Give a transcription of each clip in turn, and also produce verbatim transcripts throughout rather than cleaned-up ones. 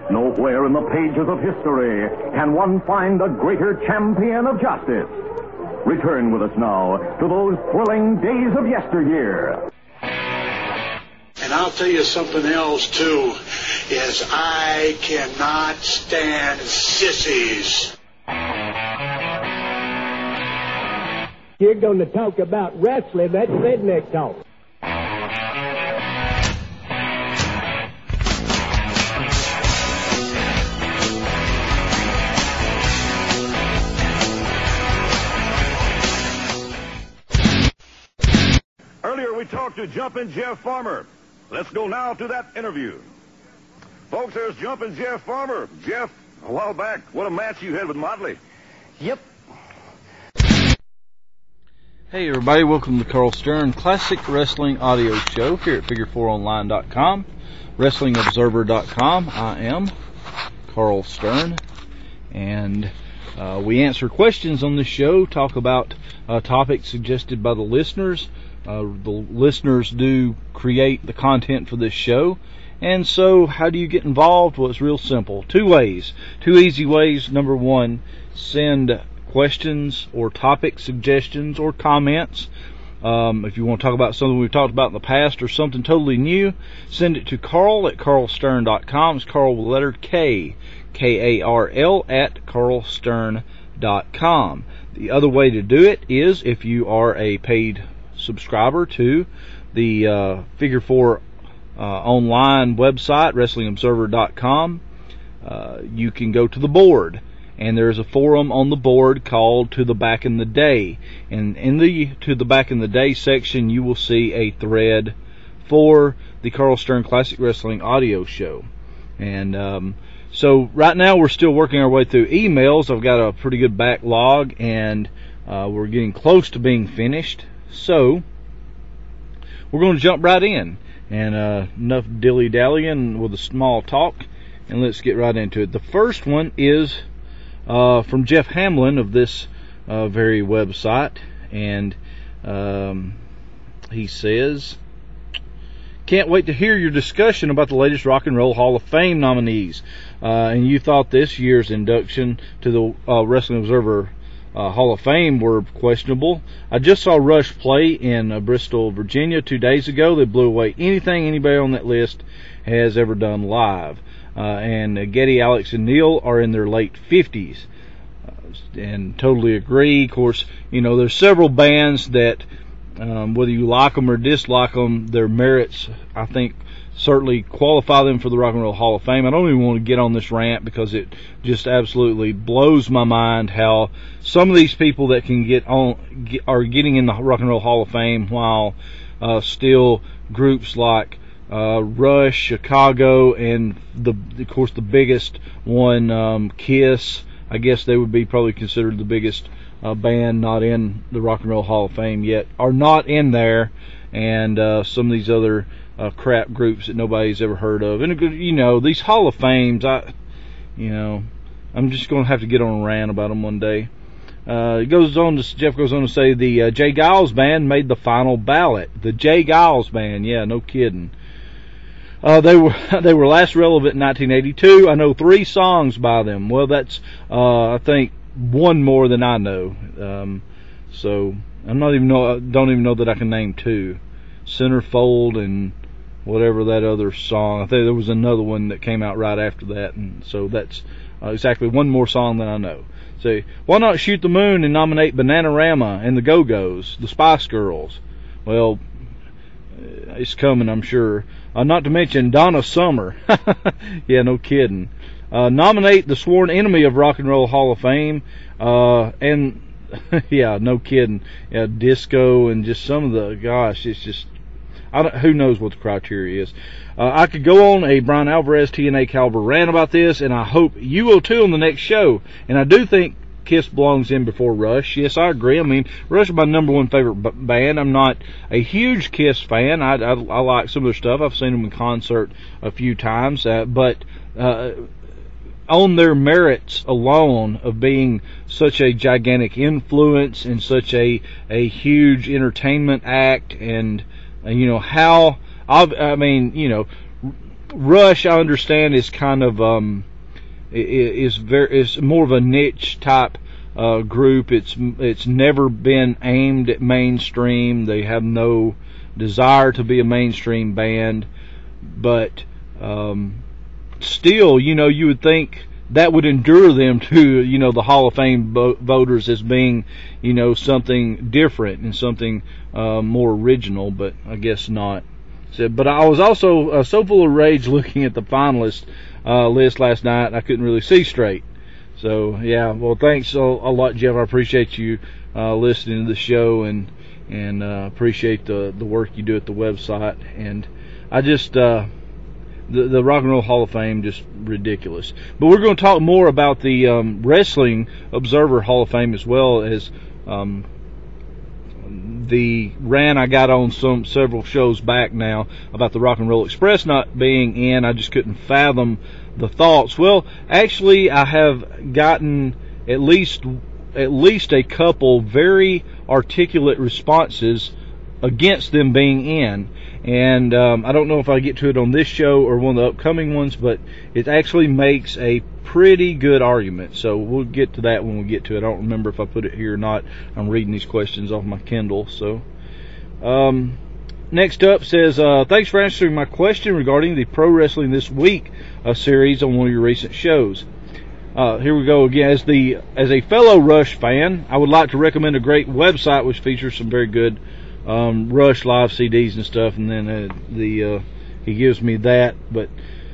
Nowhere in the pages of history can one find a greater champion of justice. Return with us now to those thrilling days of yesteryear. And I'll tell you something else, too, is I cannot stand sissies. You're going to talk about wrestling, that's redneck talk. Earlier we talked to Jumpin' Jeff Farmer. Let's go now to that interview. Folks, there's Jumpin' Jeff Farmer. Jeff, a while back, what a match you had with Motley. Yep. Hey everybody, welcome to the Carl Stern Classic Wrestling Audio Show here at figure four online dot com, wrestling observer dot com. I am Carl Stern, and uh, we answer questions on this show, talk about uh, topics suggested by the listeners. Uh, the listeners do create the content for this show. And so, how do you get involved? Well, it's real simple. Two ways. Two easy ways. Number one, send questions or topic suggestions or comments. Um, if you want to talk about something we've talked about in the past or something totally new, send it to Carl at carl stern dot com. It's Carl with the letter K, K A R L, at carl stern dot com. The other way to do it is if you are a paid subscriber to the uh, Figure Four uh, online website, wrestling observer dot com, uh, you can go to the board. And there's a forum on the board called To the Back in the Day. And in the To the Back in the Day section, you will see a thread for the Carl Stern Classic Wrestling Audio Show. And um, so right now we're still working our way through emails. I've got a pretty good backlog, and uh, we're getting close to being finished. So we're going to jump right in. And uh, enough dilly-dallying with a small talk, and let's get right into it. The first one is Uh, from Jeff Hamlin of this uh, very website, and um, he says, can't wait to hear your discussion about the latest Rock and Roll Hall of Fame nominees. Uh, and you thought this year's induction to the uh, Wrestling Observer uh, Hall of Fame were questionable. I just saw Rush play in uh, Bristol, Virginia two days ago. They blew away anything anybody on that list has ever done live. Uh, and uh, Getty, Alex, and Neil are in their late fifties. Uh, and totally agree. Of course, you know, there's several bands that, um, whether you like them or dislike them, their merits, I think, certainly qualify them for the Rock and Roll Hall of Fame. I don't even want to get on this rant because it just absolutely blows my mind how some of these people that can get on get, are getting in the Rock and Roll Hall of Fame while uh, still groups like Uh, Rush, Chicago, and the, of course, the biggest one, um, Kiss. I guess they would be probably considered the biggest uh, band not in the Rock and Roll Hall of Fame yet, are not in there, and uh, some of these other uh, crap groups that nobody's ever heard of. And you know, these Hall of Fames, I, you know, I'm just going to have to get on a rant about them one day. Uh, it goes on to, Jeff goes on to say the uh, Jay Giles Band made the final ballot. The Jay Giles Band, yeah, no kidding. Uh, they were they were last relevant in nineteen eighty-two. I know three songs by them. Well, that's uh, I think one more than I know. Um, so I'm not even know don't even know that I can name two. Centerfold and whatever that other song. I think there was another one that came out right after that, and so that's uh, exactly one more song than I know. So why not shoot the moon and nominate Bananarama and the Go-Go's, the Spice Girls? Well, it's coming, I'm sure. Uh, not to mention Donna Summer. Yeah, no kidding. Uh, nominate the sworn enemy of Rock and Roll Hall of Fame. Uh, and, yeah, no kidding. Yeah, disco and just some of the, gosh, it's just, I don't, who knows what the criteria is. Uh, I could go on a Brian Alvarez T N A caliber rant about this, and I hope you will too on the next show. And I do think Kiss belongs in before Rush. Yes, I agree. I mean, Rush is my number one favorite b- band. I'm not a huge Kiss fan. I, I, I like some of their stuff. I've seen them in concert a few times. Uh, but uh, on their merits alone of being such a gigantic influence and such a, a huge entertainment act, and, uh, you know, how, I've, I mean, you know, Rush, I understand, is kind of um, is very is more of a niche type uh, group. It's it's never been aimed at mainstream. They have no desire to be a mainstream band, but um, still, you know, you would think that would endure them to, you know, the Hall of Fame bo- voters as being, you know, something different and something uh, more original, but I guess not. So, but I was also uh, so full of rage looking at the finalist uh, list last night, I couldn't really see straight. So, yeah, well, thanks a, a lot, Jeff. I appreciate you uh, listening to the show, and and uh, appreciate the, the work you do at the website. And I just... Uh, The, the Rock and Roll Hall of Fame, just ridiculous. But we're going to talk more about the um, Wrestling Observer Hall of Fame, as well as um, the rant I got on some several shows back now about the Rock and Roll Express not being in. I just couldn't fathom the thoughts. Well, actually, I have gotten at least at least a couple very articulate responses against them being in. And um, I don't know if I get to it on this show or one of the upcoming ones, but it actually makes a pretty good argument. So we'll get to that when we get to it. I don't remember if I put it here or not. I'm reading these questions off my Kindle. So um, next up says, uh, thanks for answering my question regarding the Pro Wrestling This Week uh, series on one of your recent shows. Uh, here we go again. As the as a fellow Rush fan, I would like to recommend a great website which features some very good Um, Rush live C Ds and stuff, and then uh, the uh, he gives me that. But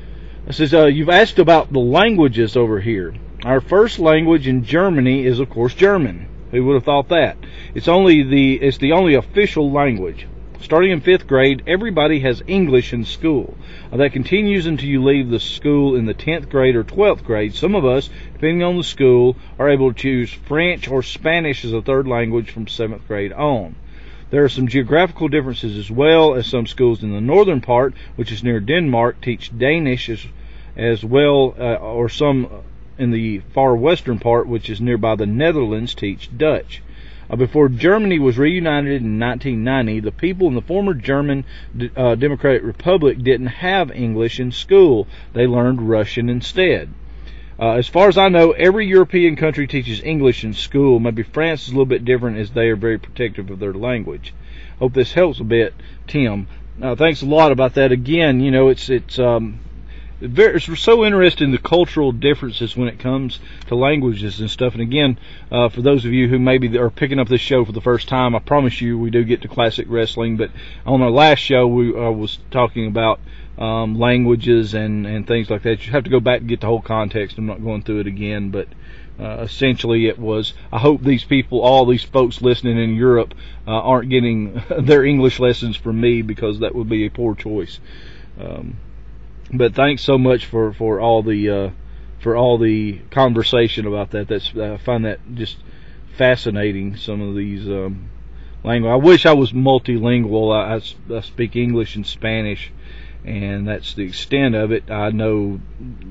it says uh, you've asked about the languages over here. Our first language in Germany is, of course, German. Who would have thought that? It's only the it's the only official language. Starting in fifth grade, everybody has English in school. Uh, that continues until you leave the school in the tenth grade or twelfth grade. Some of us, depending on the school, are able to choose French or Spanish as a third language from seventh grade on. There are some geographical differences as well, as some schools in the northern part, which is near Denmark, teach Danish as, as well, uh, or some in the far western part, which is nearby the Netherlands, teach Dutch. Uh, before Germany was reunited in nineteen ninety, the people in the former German uh, Democratic Republic didn't have English in school. They learned Russian instead. Uh, as far as I know, every European country teaches English in school. Maybe France is a little bit different, as they are very protective of their language. Hope this helps a bit, Tim. Uh, thanks a lot about that. Again, you know, it's it's um, very, it's so interesting, the cultural differences when it comes to languages and stuff. And again, uh, for those of you who maybe are picking up this show for the first time, I promise you we do get to classic wrestling. But on our last show, we uh, was talking about Um, languages and, and things like that. You have to go back and get the whole context. I'm not going through it again, but uh, essentially it was, I hope these people, all these folks listening in Europe, uh, aren't getting their English lessons from me, because that would be a poor choice. Um, but thanks so much for, for all the uh, for all the conversation about that. That's I find that just fascinating, some of these um, language. I wish I was multilingual. I, I, I speak English and Spanish, and that's the extent of it. I know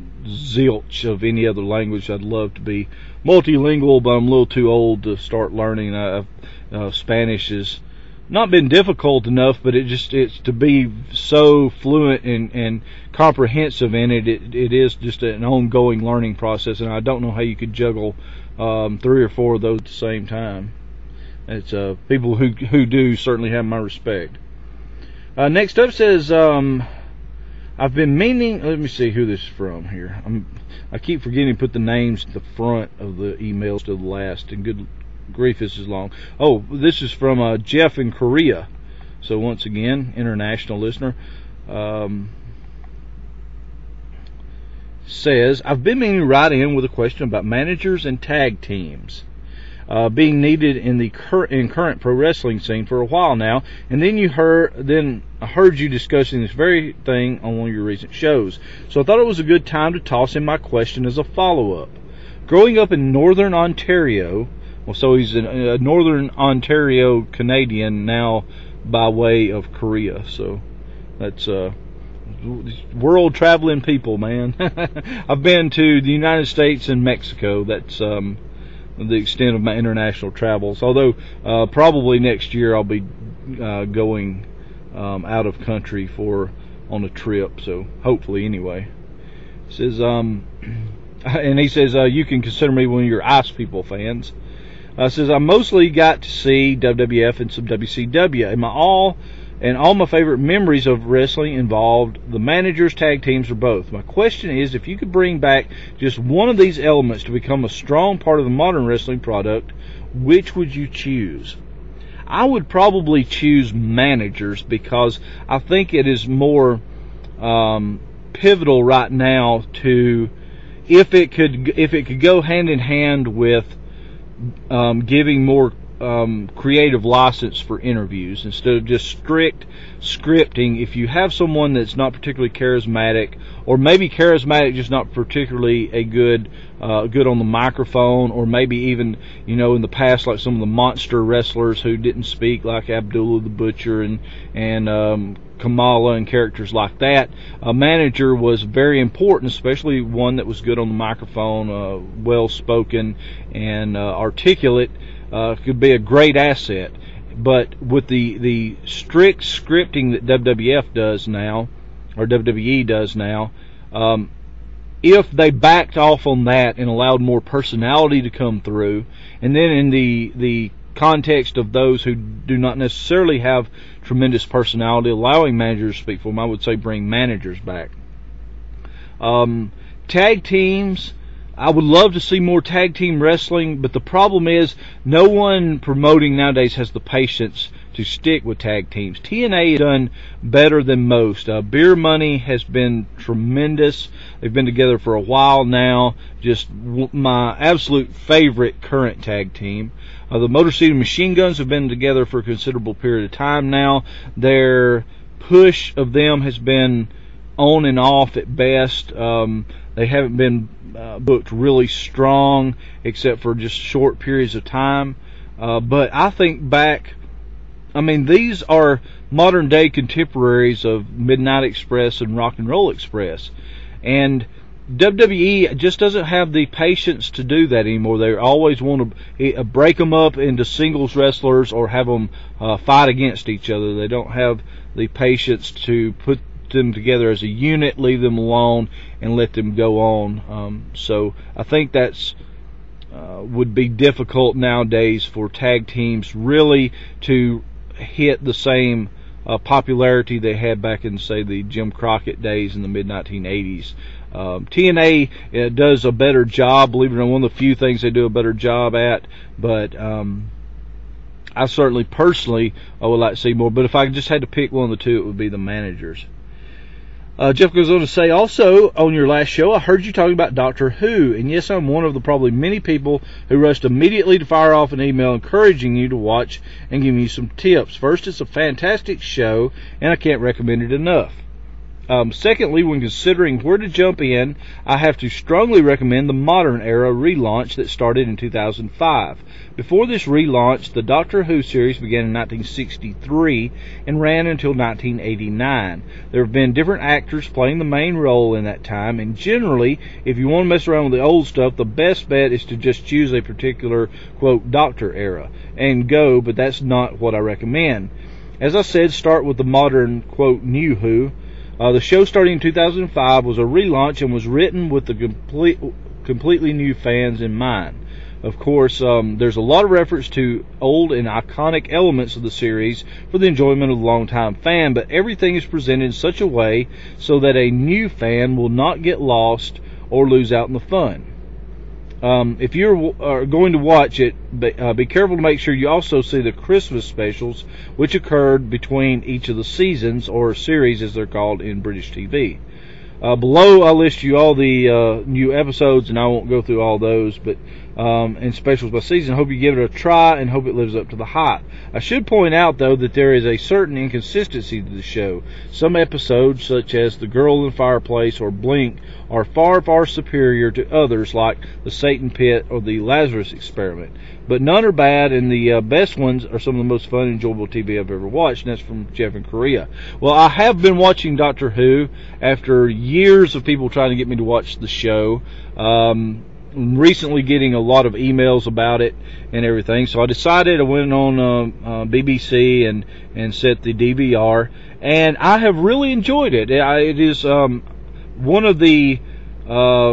zilch of any other language. I'd love to be multilingual, but I'm a little too old to start learning. Uh, uh, Spanish has not been difficult enough, but it just it's to be so fluent and, and comprehensive in it, it. It is just an ongoing learning process, and I don't know how you could juggle um, three or four of those at the same time. It's uh, people who who do certainly have my respect. Uh, next up says, um, I've been meaning, let me see who this is from here. I'm, I keep forgetting to put the names at the front of the emails to the last, and good grief, this is long. Oh, this is from uh, Jeff in Korea. So once again, international listener. Um, says, I've been meaning to write in with a question about managers and tag teams. Uh, being needed in the cur- in current pro wrestling scene for a while now, and then you heard then I heard you discussing this very thing on one of your recent shows. So I thought it was a good time to toss in my question as a follow-up. Growing up in Northern Ontario, well, so he's a, a Northern Ontario Canadian now by way of Korea. So that's uh, world traveling people, man. I've been to the United States and Mexico. That's um. the extent of my international travels, although uh, probably next year I'll be uh, going um, out of country for on a trip. So hopefully, anyway. It says, um, and he says, uh, you can consider me one of your Ice People fans. Uh, says, I mostly got to see W W F and some W C W. And my all and all my favorite memories of wrestling involved the managers, tag teams, or both. My question is, if you could bring back just one of these elements to become a strong part of the modern wrestling product, which would you choose? I would probably choose managers, because I think it is more um, pivotal right now to, if it could if it could go hand in hand with um, giving more um, creative license for interviews instead of just strict scripting. If you have someone that's not particularly charismatic, or maybe charismatic just not particularly a good uh, good on the microphone, or maybe even, you know, in the past, like some of the monster wrestlers who didn't speak, like Abdullah the Butcher and and um, Kamala and characters like that, a manager was very important, especially one that was good on the microphone, uh, well spoken and uh, articulate. Uh, could be a great asset. But with the, the strict scripting that W W F does now, or W W E does now, um, if they backed off on that and allowed more personality to come through, and then in the the context of those who do not necessarily have tremendous personality, allowing managers to speak for them, I would say bring managers back. Um, tag teams, I would love to see more tag team wrestling, but the problem is no one promoting nowadays has the patience to stick with tag teams. T N A has done better than most. Uh, Beer Money has been tremendous. They've been together for a while now. Just w- my absolute favorite current tag team. Uh, the Motor City Machine Guns have been together for a considerable period of time now. Their push of them has been on and off at best. Um, they haven't been uh, booked really strong except for just short periods of time. Uh, but I think back, I mean, these are modern day contemporaries of Midnight Express and Rock and Roll Express. And W W E just doesn't have the patience to do that anymore. They always want to break them up into singles wrestlers or have them uh, fight against each other. They don't have the patience to put them together as a unit, leave them alone, and let them go on. Um, so I think that's uh, would be difficult nowadays for tag teams really to hit the same uh, popularity they had back in, say, the Jim Crockett days in the mid nineteen eighties. Um, T N A uh, does a better job, believe it or not, one of the few things they do a better job at, but um, I certainly personally I would like to see more. But if I just had to pick one of the two, it would be the managers. Uh, Jeff goes on to say, also, on your last show, I heard you talking about Doctor Who, and yes, I'm one of the probably many people who rushed immediately to fire off an email encouraging you to watch and giving you some tips. First, it's a fantastic show, and I can't recommend it enough. Um, secondly, when considering where to jump in, I have to strongly recommend the Modern Era relaunch that started in two thousand five. Before this relaunch, the Doctor Who series began in nineteen sixty-three and ran until nineteen eighty-nine. There have been different actors playing the main role in that time, and generally, if you want to mess around with the old stuff, the best bet is to just choose a particular, quote, Doctor Era and go, but that's not what I recommend. As I said, start with the modern, quote, New Who. Uh, the show starting in two thousand five was a relaunch and was written with the complete, completely new fans in mind. Of course, um, there's a lot of reference to old and iconic elements of the series for the enjoyment of the longtime fan, but everything is presented in such a way so that a new fan will not get lost or lose out in the fun. Um, if you're uh, going to watch it, be, uh, be careful to make sure you also see the Christmas specials, which occurred between each of the seasons, or series as they're called in British T V. Uh, below, I'll list you all the uh, new episodes, and I won't go through all those, but um, and specials by season. Hope you give it a try, and hope it lives up to the hype. I should point out, though, that there is a certain inconsistency to the show. Some episodes, such as The Girl in the Fireplace or Blink, are far, far superior to others like The Satan Pit or The Lazarus Experiment. But none are bad, and the uh, best ones are some of the most fun and enjoyable T V I've ever watched, and that's from Jeff in Korea. Well, I have been watching Doctor Who after years of people trying to get me to watch the show. Um, recently getting a lot of emails about it and everything, so I decided I went on uh, uh, B B C and, and set the D V R, and I have really enjoyed it. It is um, one of the uh,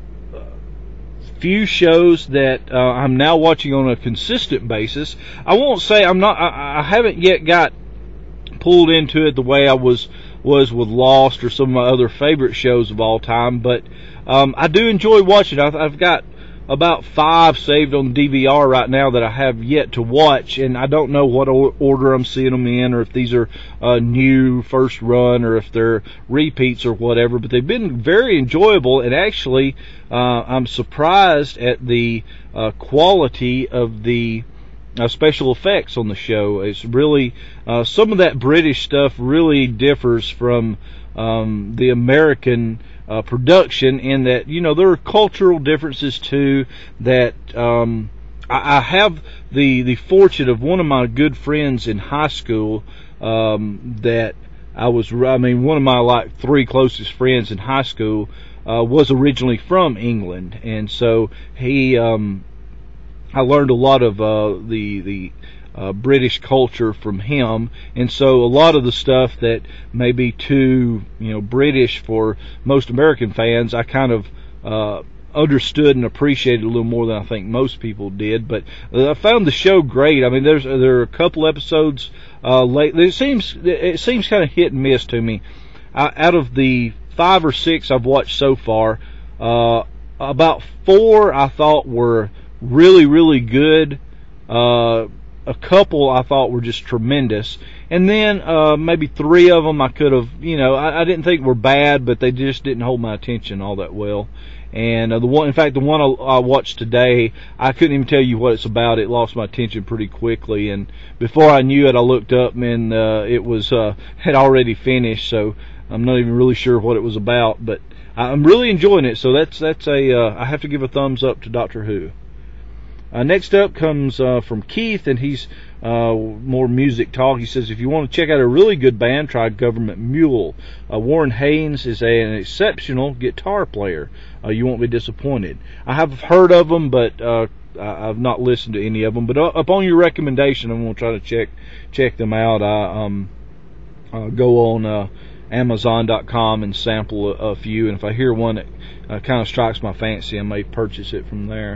few shows that uh, I'm now watching on a consistent basis. I won't say I'm not. I, I haven't yet got pulled into it the way I was was with Lost or some of my other favorite shows of all time, but um, I do enjoy watching. I've, I've got about five saved on D V R right now that I have yet to watch, and I don't know what order I'm seeing them in, or if these are uh, new first run, or if they're repeats or whatever, but they've been very enjoyable, and actually uh, I'm surprised at the uh, quality of the uh, special effects on the show. It's really, uh, some of that British stuff really differs from um, the American Uh, production, in that, you know, there are cultural differences too, that um, I, I have the the fortune of one of my good friends in high school um, that I was, I mean, one of my like three closest friends in high school uh, was originally from England, and so he um, I learned a lot of uh, the the Uh, British culture from him, and so a lot of the stuff that may be too, you know, British for most American fans, I kind of uh, understood and appreciated a little more than I think most people did. But I found the show great. I mean, there's there are a couple episodes uh, late. It seems it seems kind of hit and miss to me. I, out of the five or six I've watched so far, uh, about four I thought were really really good. Uh, A couple I thought were just tremendous, and then uh, maybe three of them I could have, you know, I, I didn't think were bad, but they just didn't hold my attention all that well. And uh, the one, in fact, the one I, I watched today, I couldn't even tell you what it's about. It lost my attention pretty quickly, and before I knew it, I looked up and uh, it was uh, had already finished. So I'm not even really sure what it was about, but I'm really enjoying it. So that's that's a uh, I have to give a thumbs up to Doctor Who. Uh, next up comes uh, from Keith, and he's uh, more music talk. He says, if you want to check out a really good band, try Government Mule. Uh, Warren Haynes is a, an exceptional guitar player. Uh, you won't be disappointed. I have heard of them, but uh, I've not listened to any of them. But uh, upon your recommendation, I'm going to try to check check them out. I um, uh, go on uh, Amazon dot com and sample a, a few, and if I hear one that uh, kind of strikes my fancy, I may purchase it from there.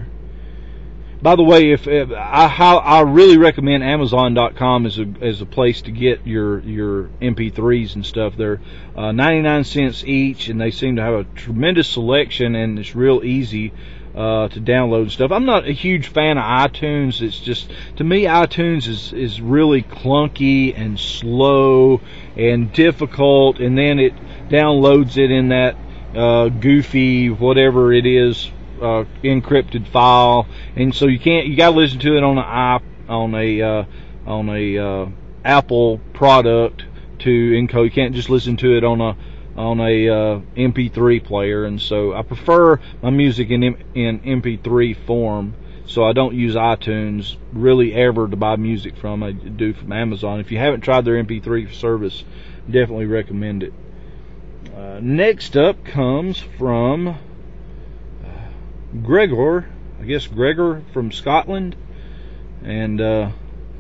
By the way, if, if I, I really recommend Amazon dot com as a as a place to get your your M P threes and stuff. They're uh, ninety-nine cents each, and they seem to have a tremendous selection, and it's real easy uh, to download and stuff. I'm not a huge fan of iTunes. It's just, to me, iTunes is is really clunky and slow and difficult, and then it downloads it in that uh, goofy whatever it is. Uh, encrypted file, and so you can't. You got to listen to it on a on a uh, on a uh, Apple product to encode. You can't just listen to it on a on a uh, M P three player, and so I prefer my music in in M P three form. So I don't use iTunes really ever to buy music from. I do from Amazon. If you haven't tried their M P three service, definitely recommend it. Uh, next up comes from Gregor, I guess Gregor from Scotland, and uh,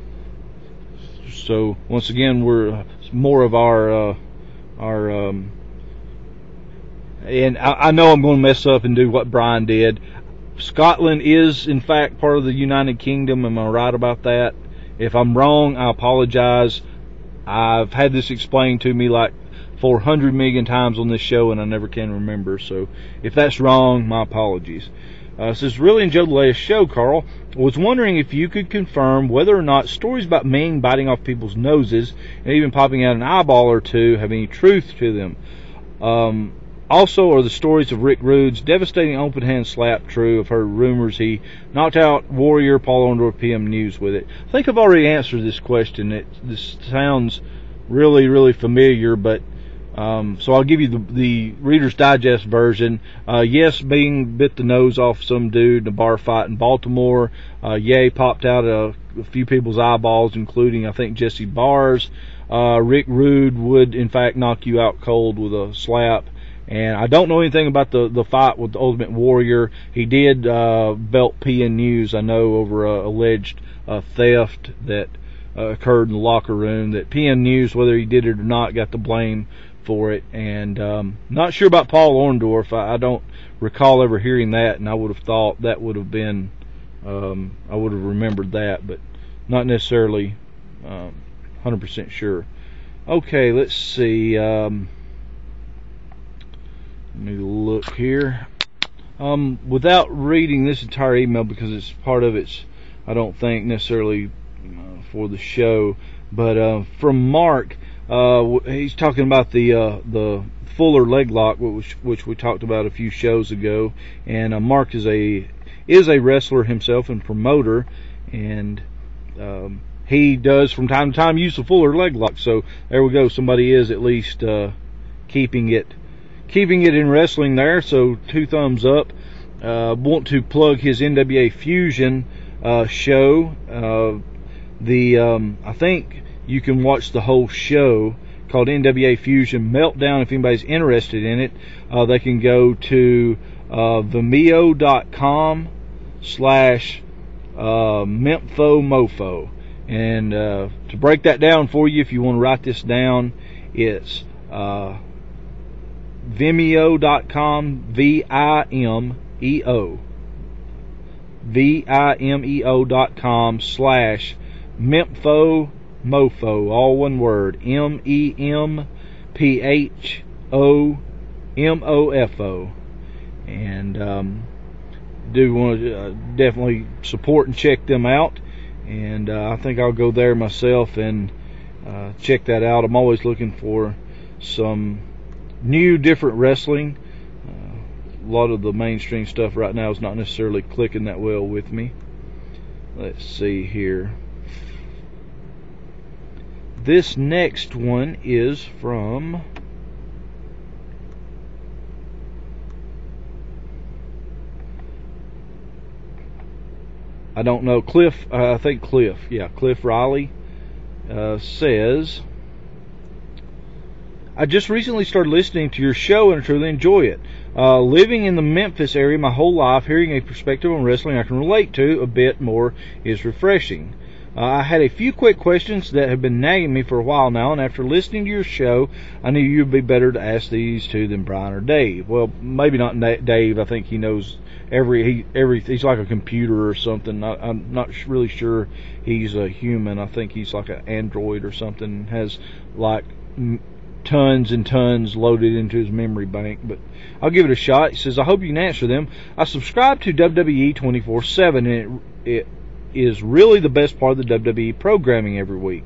so once again we're uh, more of our uh, our um, and I, I know I'm going to mess up and do what Brian did. Scotland is in fact part of the United Kingdom. Am I right about that? If I'm wrong, I apologize. I've had this explained to me like four hundred million times on this show, and I never can remember. So if that's wrong, my apologies. Uh, it says, really enjoyed the latest show, Carl. I was wondering if you could confirm whether or not stories about Ming biting off people's noses and even popping out an eyeball or two have any truth to them. Um, also, are the stories of Rick Rude's devastating open hand slap true? I've heard rumors he knocked out Warrior Paul Orndorff P M News with it. I think I've already answered this question. It this sounds really, really familiar, but Um, so I'll give you the, the Reader's Digest version. Uh, yes, Bing bit the nose off some dude in a bar fight in Baltimore. Uh, Ye popped out a, a few people's eyeballs, including, I think, Jesse Barr's. Uh, Rick Rude would, in fact, knock you out cold with a slap. And I don't know anything about the, the fight with the Ultimate Warrior. He did uh, belt P N News, I know, over uh, alleged uh, theft that uh, occurred in the locker room. That P M News, whether he did it or not, got the blame for it. And um, not sure about Paul Orndorff. I, I don't recall ever hearing that, and I would have thought that would have been, um, I would have remembered that, but not necessarily um, one hundred percent sure. Okay, let's see. Um, let me look here. Um, without reading this entire email, because it's part of it's, I don't think necessarily uh, for the show, but uh, from Mark, uh, he's talking about the uh, the Fuller leg lock, which which we talked about a few shows ago, and uh, Mark is a is a wrestler himself and promoter, and um, he does from time to time use the Fuller leg lock. So there we go. Somebody is at least uh, keeping it keeping it in wrestling there. So two thumbs up. Uh, want to plug his N W A Fusion uh, show. Uh, the um, I think you can watch the whole show, called N W A Fusion Meltdown. If anybody's interested in it, uh, they can go to uh, Vimeo.com slash MemphoMofo. And uh, to break that down for you, if you want to write this down, it's uh, Vimeo.com, V I M E O, V I M E O dot com slash Mempho Mofo, all one word, M E M P H O M O F O. And um, do want to uh, definitely support and check them out. And uh, I think I'll go there myself and uh, check that out. I'm always looking for some new, different wrestling. Uh, a lot of the mainstream stuff right now is not necessarily clicking that well with me. Let's see here. This next one is from I don't know, Cliff, uh, I think Cliff, yeah, Cliff Riley uh, says, I just recently started listening to your show and I truly enjoy it. Uh, living in the Memphis area my whole life, hearing a perspective on wrestling I can relate to a bit more is refreshing. Uh, I had a few quick questions that have been nagging me for a while now, and after listening to your show, I knew you'd be better to ask these to than Brian or Dave. Well, maybe not Dave. I think he knows every he every he's like a computer or something. I, I'm not really sure he's a human. I think he's like an android or something. Has like m- tons and tons loaded into his memory bank. But I'll give it a shot. He says, I hope you can answer them. I subscribe to W W E twenty-four seven, and it it is really the best part of the W W E programming every week.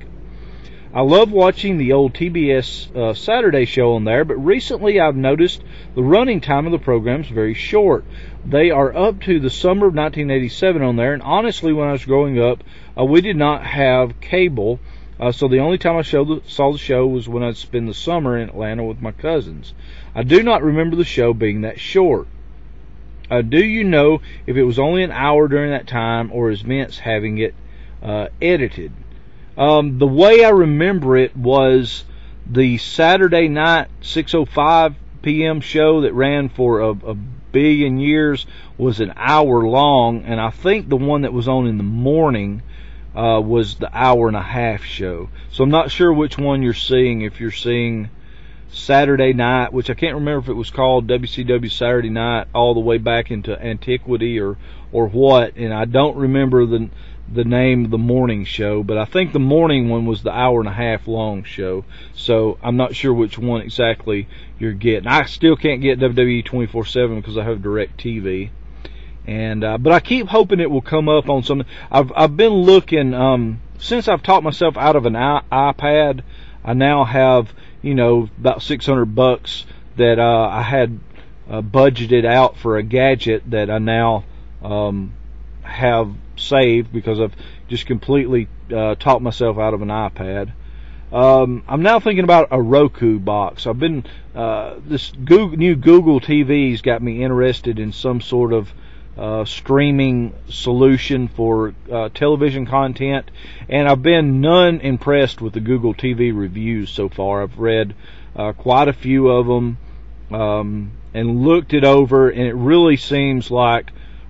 I love watching the old T B S uh, Saturday show on there, but recently I've noticed the running time of the program is very short. They are up to the summer of nineteen eighty-seven on there, and honestly, when I was growing up, uh, we did not have cable, uh, so the only time I showed the, saw the show was when I'd spend the summer in Atlanta with my cousins. I do not remember the show being that short. Uh, do you know if it was only an hour during that time, or is Vince having it uh, edited? Um, the way I remember it was the Saturday night six oh five p.m. show that ran for a, a billion years was an hour long, and I think the one that was on in the morning uh, was the hour and a half show. So I'm not sure which one you're seeing, if you're seeing Saturday night, which I can't remember if it was called W C W Saturday Night all the way back into antiquity or or what, and I don't remember the the name of the morning show, but I think the morning one was the hour and a half long show, so I'm not sure which one exactly you're getting. I still can't get W W E twenty-four seven because I have DirecTV, and uh, but I keep hoping it will come up on something. I've I've been looking um, since I've talked myself out of an I- iPad. I now have, you know, about six hundred bucks that uh, I had uh, budgeted out for a gadget that I now um, have saved because I've just completely uh, talked myself out of an iPad. Um, I'm now thinking about a Roku box. I've been uh, this Google, new Google T V's got me interested in some sort of Uh, streaming solution for uh, television content, and I've been none impressed with the Google T V reviews so far. I've read uh, quite a few of them um, and looked it over, and it really seems like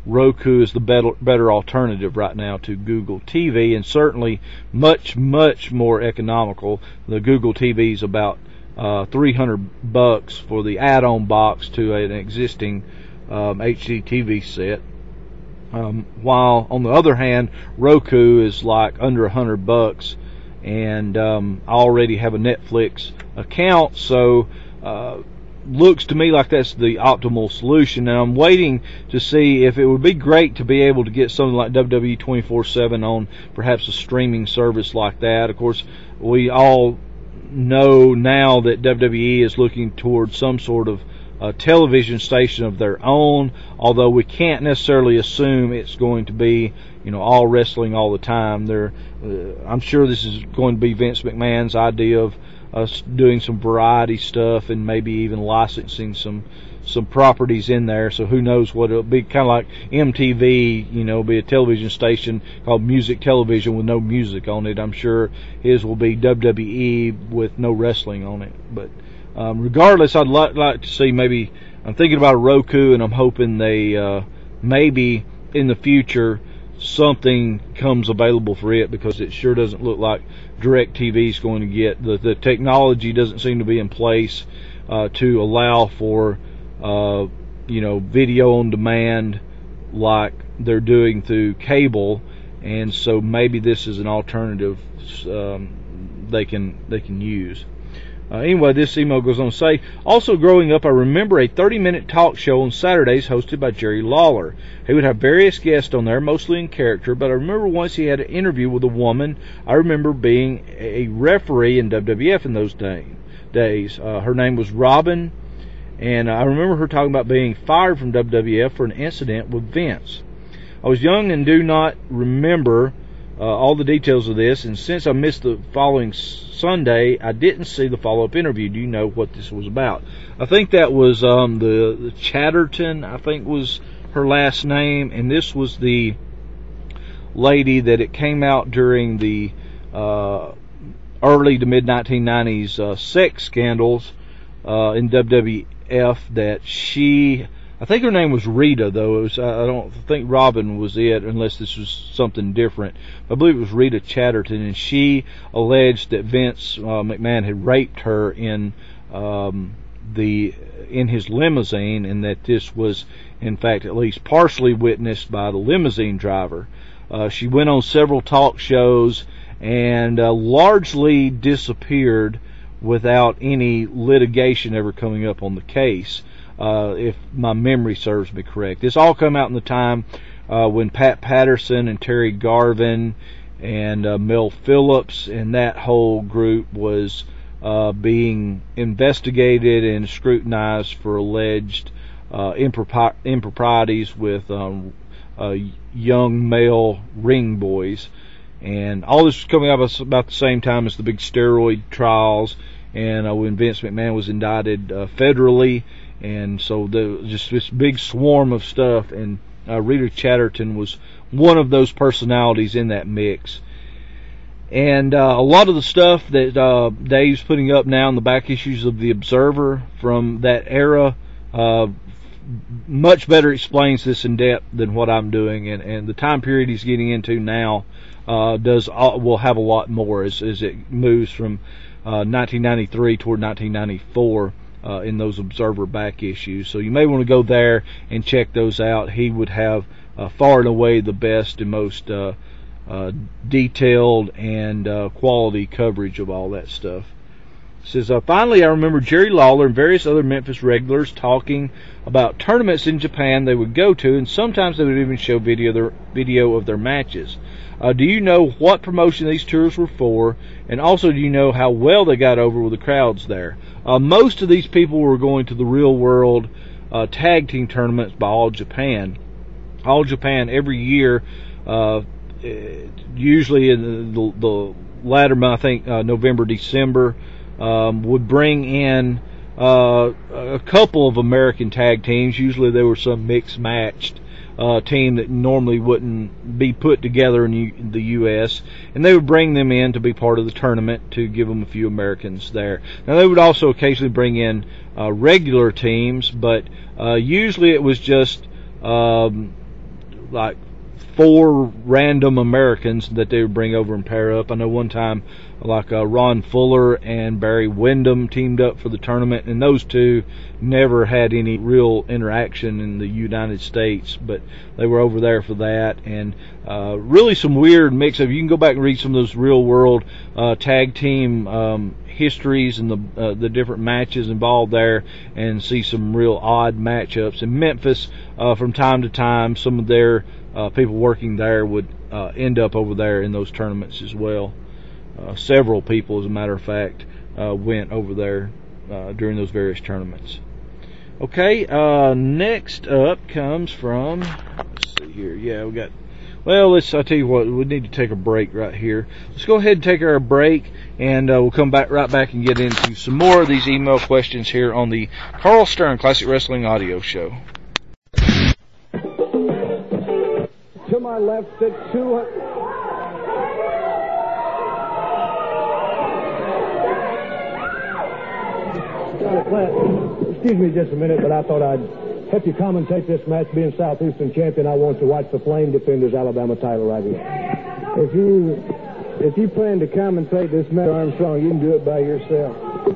Roku is the better, better alternative right now to Google T V, and certainly much, much more economical. The Google T V is about uh, three hundred bucks for the add-on box to an existing um, H D T V set. Um, while on the other hand, Roku is like under a hundred bucks, and um, I already have a Netflix account, so uh, looks to me like that's the optimal solution. And I'm waiting to see if it would be great to be able to get something like W W E twenty-four seven on perhaps a streaming service like that. Of course, we all know now that W W E is looking towards some sort of a television station of their own, although we can't necessarily assume it's going to be, you know, all wrestling all the time. There, uh, I'm sure this is going to be Vince McMahon's idea of us doing some variety stuff and maybe even licensing some some properties in there. So who knows what it'll be? Kind of like M T V, you know, be a television station called Music Television with no music on it. I'm sure his will be W W E with no wrestling on it, but. Um, regardless, I'd li- like to see maybe, I'm thinking about a Roku, and I'm hoping they, uh, maybe in the future, something comes available for it, because it sure doesn't look like DirecTV is going to get, the, the technology doesn't seem to be in place, uh, to allow for, uh, you know, video on demand like they're doing through cable, and so maybe this is an alternative, um, they can, they can use. Uh, anyway, this email goes on to say, also growing up, I remember a thirty-minute talk show on Saturdays hosted by Jerry Lawler. He would have various guests on there, mostly in character, but I remember once he had an interview with a woman. I remember being a referee in W W F in those day, days. Uh, her name was Robin, and I remember her talking about being fired from W W F for an incident with Vince. I was young and do not remember Uh, all the details of this, and since I missed the following Sunday, I didn't see the follow-up interview. Do you know what this was about? I think that was um, the, the Chatterton, I think was her last name, and this was the lady that it came out during the uh, early to mid nineteen nineties uh, sex scandals uh, in W W F that she... I think her name was Rita, though. It was, I don't think Robin was it, unless this was something different. I believe it was Rita Chatterton, and she alleged that Vince uh, McMahon had raped her in um, the in his limousine, and that this was, in fact, at least partially witnessed by the limousine driver. Uh, she went on several talk shows and uh, largely disappeared without any litigation ever coming up on the case. Uh, if my memory serves me correct. This all came out in the time uh, when Pat Patterson and Terry Garvin and uh, Mel Phillips and that whole group was uh, being investigated and scrutinized for alleged uh, impropri- improprieties with um, uh, young male ring boys. And all this was coming up about the same time as the big steroid trials, and uh, when Vince McMahon was indicted uh, federally. And so there was just this big swarm of stuff, and uh, Rita Chatterton was one of those personalities in that mix. And uh, a lot of the stuff that uh, Dave's putting up now in the back issues of The Observer from that era uh, much better explains this in depth than what I'm doing, and, and the time period he's getting into now uh, does uh, will have a lot more as, as it moves from uh, nineteen ninety-three toward nineteen ninety-four. Uh, in those Observer back issues. So you may want to go there and check those out. He would have uh, far and away the best and most uh, uh, detailed and uh, quality coverage of all that stuff. It says, uh, finally, I remember Jerry Lawler and various other Memphis regulars talking about tournaments in Japan they would go to, and sometimes they would even show video, their, video of their matches. Uh, do you know what promotion these tours were for? And also, do you know how well they got over with the crowds there? Uh, most of these people were going to the Real World uh, tag team tournaments by All Japan. All Japan every year, uh, usually in the, the latter month, I think uh, November, December, um, would bring in uh, a couple of American tag teams. Usually there were some mixed matched Uh, team that normally wouldn't be put together in U- the U S, and they would bring them in to be part of the tournament to give them a few Americans there. Now, they would also occasionally bring in uh, regular teams, but uh, usually it was just um, like four random Americans that they would bring over and pair up. I know one time like uh, Ron Fuller and Barry Windham teamed up for the tournament, and those two never had any real interaction in the United States, but they were over there for that. And uh, really some weird mix-up. You can go back and read some of those real world uh, tag team um, histories and the uh, the different matches involved there, and see some real odd matchups. In Memphis, uh, from time to time, some of their uh, people working there would uh, end up over there in those tournaments as well. Uh, several people, as a matter of fact, uh, went over there uh, during those various tournaments. Okay, uh, next up comes from, let's see here, yeah, we got, well, let's, I'll tell you what, we need to take a break right here. Let's go ahead and take our break, and uh, we'll come back right back and get into some more of these email questions here on the Carl Stern Classic Wrestling Audio Show. To my left at two hundred. Excuse me just a minute, but I thought I'd help you commentate this match. Being Southeastern champion, I want to watch the Flame defend his Alabama title right here. If you if you plan to commentate this match, Armstrong, you can do it by yourself.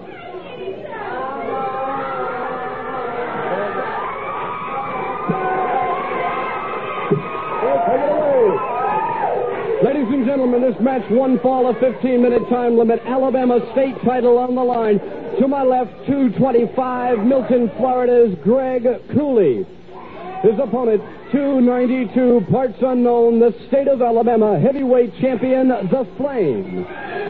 Ladies and gentlemen, this match one fall, a fifteen-minute time limit, Alabama state title on the line. To my left, two twenty-five, Milton, Florida's Greg Cooley. His opponent, two ninety-two, parts unknown, the state of Alabama heavyweight champion, The Flame.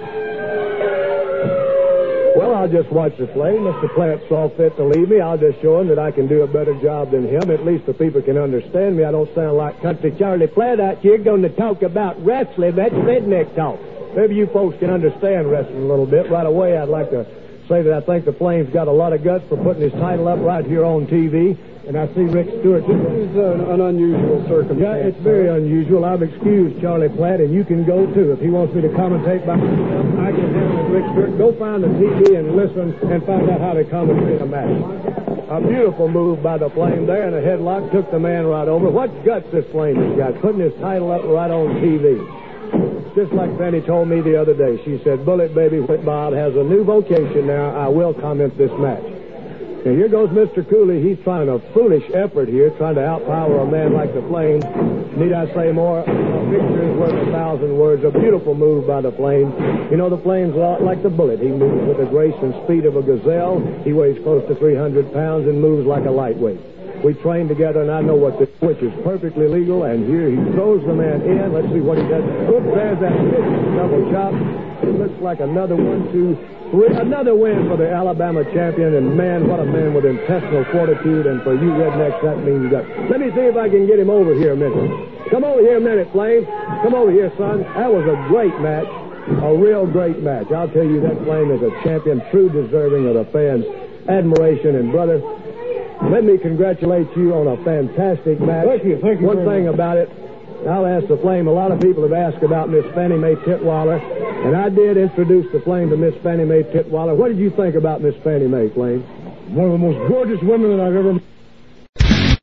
Well, I'll just watch The Flame. Mister Plant saw fit to leave me. I'll just show him that I can do a better job than him. At least the people can understand me. I don't sound like Country Charlie Plant out here going to talk about wrestling. That's redneck talk. Maybe you folks can understand wrestling a little bit. Right away, I'd like to say that I think the Flame's got a lot of guts for putting his title up right here on T V. And I see Rick Stewart. This is an, an unusual circumstance. Yeah, it's very unusual. I've excused Charlie Platt, and you can go, too. If he wants me to commentate by myself, I can handle it, Rick Stewart. Go find the T V and listen and find out how to commentate a match. A beautiful move by the Flame there, and a headlock took the man right over. What guts this Flame has got, putting his title up right on T V. Just like Fanny told me the other day. She said, Bullet Baby Bob has a new vocation now. I will comment this match. Now, here goes Mister Cooley. He's trying a foolish effort here, trying to outpower a man like the Flame. Need I say more? A picture is worth a thousand words. A beautiful move by the Flame. You know, the Flame's a lot like the Bullet. He moves with the grace and speed of a gazelle. He weighs close to three hundred pounds and moves like a lightweight. We trained together, and I know what this, which is perfectly legal. And here he throws the man in. Let's see what he does. Oops, there's that double chop. It looks like another one, two, three. Another win for the Alabama champion. And, man, what a man with intestinal fortitude. And for you rednecks, that means guts. Let me see if I can get him over here a minute. Come over here a minute, Flame. Come over here, son. That was a great match. A real great match. I'll tell you, that Flame is a champion, true deserving of the fans' admiration. And, brother, let me congratulate you on a fantastic match. Thank you. Thank you. One thing about it, I'll ask the Flame. A lot of people have asked about Miss Fannie Mae Titwaller, and I did introduce the Flame to Miss Fannie Mae Titwaller. What did you think about Miss Fannie Mae, Flame? One of the most gorgeous women that I've ever met.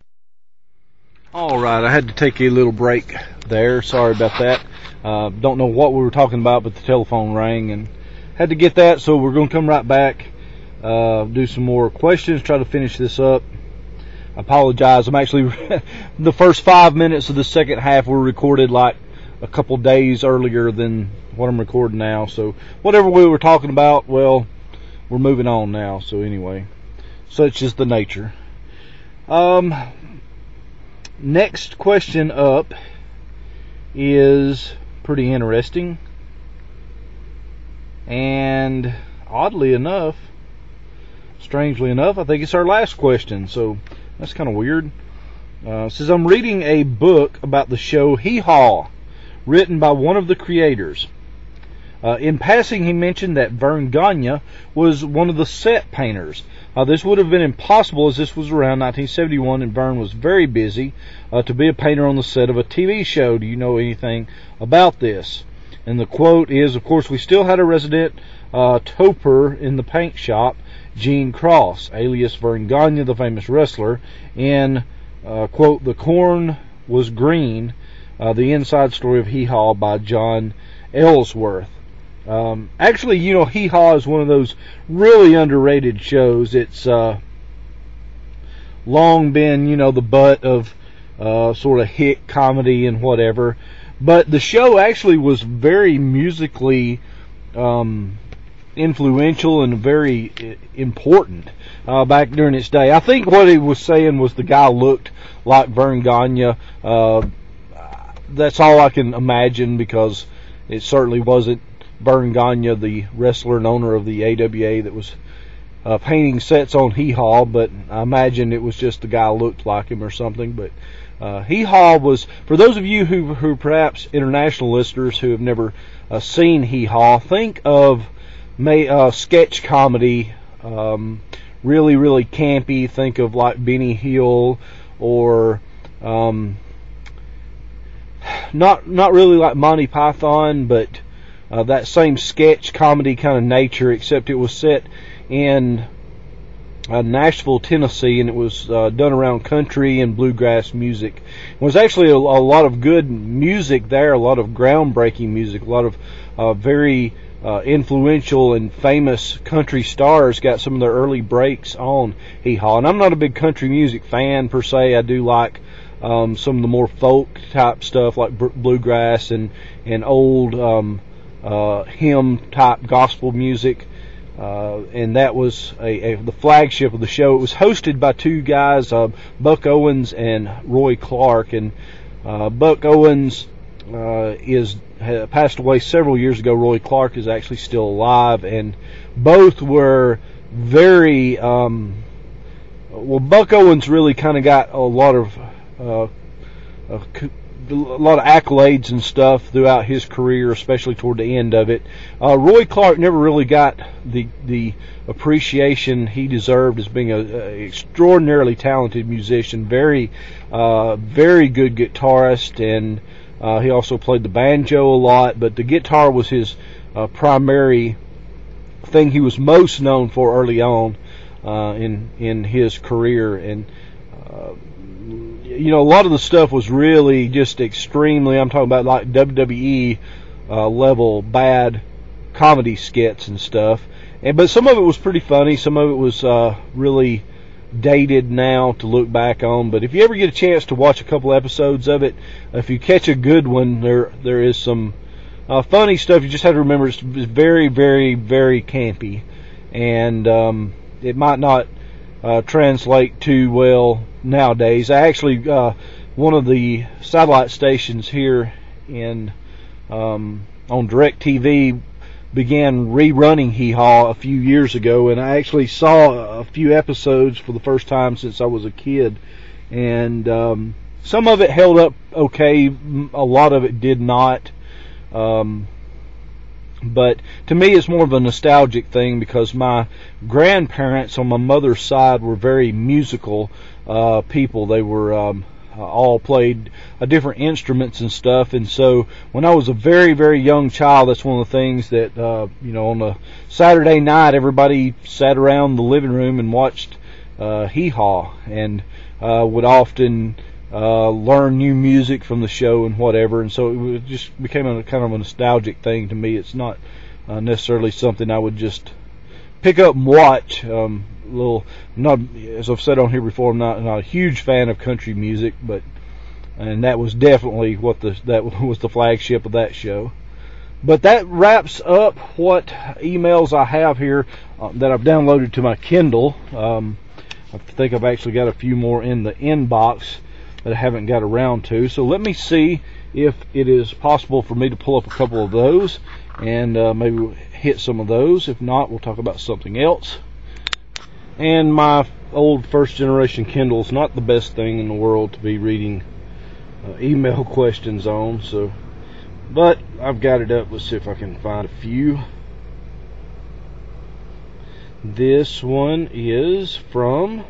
All right, I had to take a little break there. Sorry about that. Uh, don't know what we were talking about, but the telephone rang, and had to get that, so we're going to come right back. Uh, do some more questions, try to finish this up. I apologize. I'm actually, the first five minutes of the second half were recorded like a couple days earlier than what I'm recording now. So whatever we were talking about, well, we're moving on now. So anyway, such is the nature. Um, next question up is pretty interesting. And oddly enough, strangely enough, I think it's our last question, so that's kind of weird. Uh, it says, I'm reading a book about the show Hee Haw, written by one of the creators. Uh, in passing, he mentioned that Vern Gagne was one of the set painters. Uh, this would have been impossible as this was around nineteen seventy-one and Vern was very busy uh, to be a painter on the set of a T V show. Do you know anything about this? And the quote is, of course, we still had a resident uh, toper in the paint shop, Gene Cross, alias Vern Gagne, the famous wrestler, in, uh, quote, the corn was green. Uh, the Inside Story of Hee Haw by John Ellsworth. Um, actually, you know, Hee Haw is one of those really underrated shows. It's uh, long been, you know, the butt of uh, sort of hit comedy and whatever. But the show actually was very musically um, influential and very important uh, back during its day. I think what he was saying was the guy looked like Vern Gagne. Uh, that's all I can imagine, because it certainly wasn't Vern Gagne, the wrestler and owner of the A W A, that was uh, painting sets on Hee Haw, but I imagine it was just the guy looked like him or something. But uh, Hee Haw was, for those of you who, who perhaps international listeners who have never uh, seen Hee Haw, think of may, uh, sketch comedy, um, really, really campy. Think of like Benny Hill, or um, not not really like Monty Python, but uh, that same sketch comedy kind of nature, except it was set in uh, Nashville, Tennessee, and it was uh, done around country and bluegrass music. It was actually a, a lot of good music there, a lot of groundbreaking music, a lot of uh, very uh, influential and famous country stars got some of their early breaks on Hee Haw. And I'm not a big country music fan per se. I do like um, some of the more folk type stuff like b- bluegrass and and old um, uh, hymn type gospel music. Uh, and that was a, a, the flagship of the show. It was hosted by two guys, uh, Buck Owens and Roy Clark. And uh, Buck Owens uh, is ha, passed away several years ago. Roy Clark is actually still alive, and both were very um, well. Buck Owens really kind of got a lot of uh, uh, a lot of accolades and stuff throughout his career, especially toward the end of it. Uh, Roy Clark never really got the the appreciation he deserved as being an extraordinarily talented musician, very uh, very good guitarist, and uh, he also played the banjo a lot. But the guitar was his uh, primary thing he was most known for early on uh, in in his career. And uh, you know, a lot of the stuff was really just extremely, I'm talking about like W W E uh, level bad comedy skits and stuff. And but some of it was pretty funny. Some of it was uh, really dated now to look back on. But if you ever get a chance to watch a couple episodes of it, if you catch a good one, there there is some uh, funny stuff. You just have to remember it's very, very, very campy, and um, it might not uh, translate too well nowadays. I actually, uh, one of the satellite stations here in um, on DirecTV began rerunning Hee Haw a few years ago, and I actually saw a few episodes for the first time since I was a kid, and um, some of it held up okay, a lot of it did not. Um, but to me it's more of a nostalgic thing, because my grandparents on my mother's side were very musical uh, people. They were um, all played uh, different instruments and stuff, and so when I was a very, very young child, that's one of the things that uh, you know, on a Saturday night everybody sat around the living room and watched uh, Hee Haw, and uh, would often Uh, learn new music from the show and whatever, and so it just became a kind of a nostalgic thing to me. It's not uh, necessarily something I would just pick up and watch. Um, a little, not as I've said on here before, I'm not not a huge fan of country music, but and that was definitely what the that was the flagship of that show. But that wraps up what emails I have here uh, that I've downloaded to my Kindle. Um, I think I've actually got a few more in the inbox that I haven't got around to. So let me see if it is possible for me to pull up a couple of those and uh, maybe we'll hit some of those. If not, we'll talk about something else. And my old first generation Kindle is not the best thing in the world to be reading uh, email questions on, so but I've got it up. Let's see if I can find a few. This one is from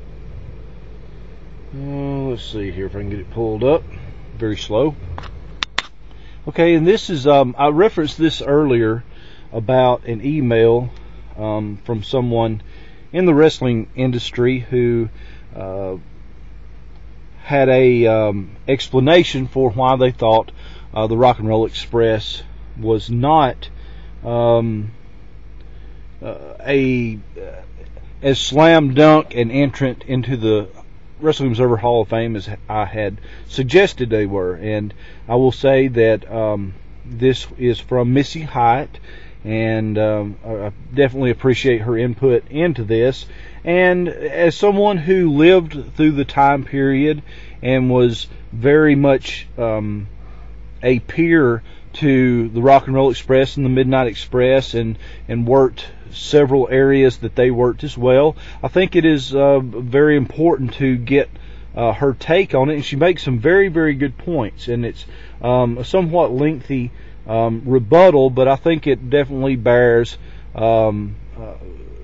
Uh, let's see here if I can get it pulled up. Very slow. Okay, and this is, um, I referenced this earlier about an email um, from someone in the wrestling industry who uh, had a um, explanation for why they thought uh, the Rock and Roll Express was not um, uh, a uh, as slam dunk an entrant into the Wrestling Observer Hall of Fame as I had suggested they were. And I will say that um, this is from Missy Hyatt, and um, I definitely appreciate her input into this. And as someone who lived through the time period and was very much um, a peer to the Rock and Roll Express and the Midnight Express, and, and worked several areas that they worked as well, I think it is uh, very important to get uh, her take on it. And she makes some very, very good points. And it's um, a somewhat lengthy um, rebuttal, but I think it definitely bears um, uh,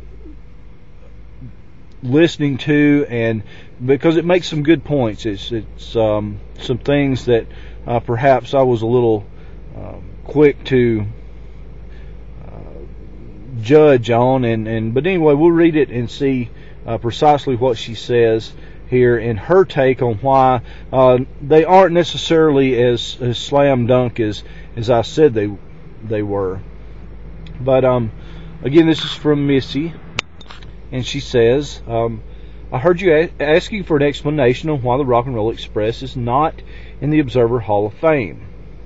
listening to, and because it makes some good points. It's it's um, some things that uh, perhaps I was a little uh, quick to uh, judge on, and, and but anyway, we'll read it and see uh, precisely what she says here in her take on why uh, they aren't necessarily as, as slam dunk as as I said they they were. But um, again, this is from Missy. And she says, um, I heard you a- asking for an explanation on why the Rock and Roll Express is not in the Observer Hall of Fame.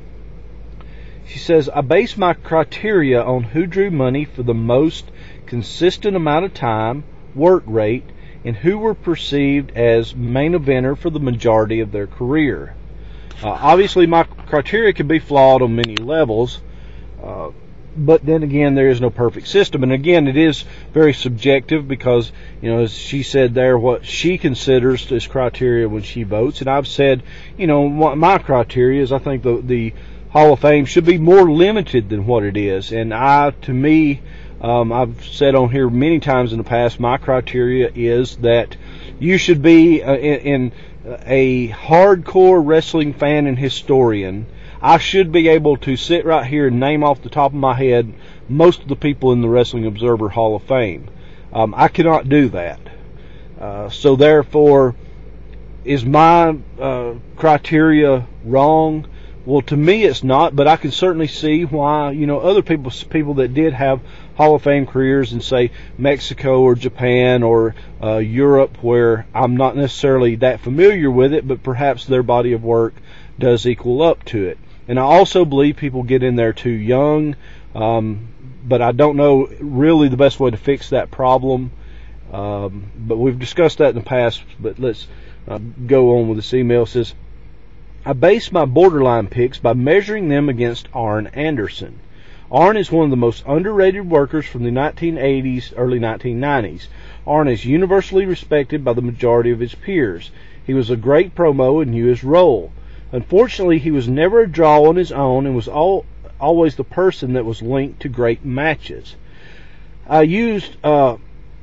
She says, I base my criteria on who drew money for the most consistent amount of time, work rate, and who were perceived as main eventer for the majority of their career. Uh, obviously, my criteria can be flawed on many levels, uh, but then again, there is no perfect system. And again, it is very subjective because, you know, as she said there, what she considers as criteria when she votes. And I've said, you know, my criteria is I think the, the Hall of Fame should be more limited than what it is. And I, to me, um, I've said on here many times in the past, my criteria is that you should be uh, in, in a hardcore wrestling fan and historian. I should be able to sit right here and name off the top of my head most of the people in the Wrestling Observer Hall of Fame. Um, I cannot do that. Uh, so therefore, is my uh, criteria wrong? Well, to me it's not, but I can certainly see why, you know, other people, people that did have Hall of Fame careers in, say, Mexico or Japan or uh, Europe, where I'm not necessarily that familiar with it, but perhaps their body of work does equal up to it. And I also believe people get in there too young, um, but I don't know really the best way to fix that problem. Um, but we've discussed that in the past, but let's uh, go on with this email. It says, I base my borderline picks by measuring them against Arn Anderson. Arn is one of the most underrated workers from the nineteen eighties, early nineteen nineties. Arn is universally respected by the majority of his peers. He was a great promo and knew his role. Unfortunately, he was never a draw on his own and was all, always the person that was linked to great matches. I used uh,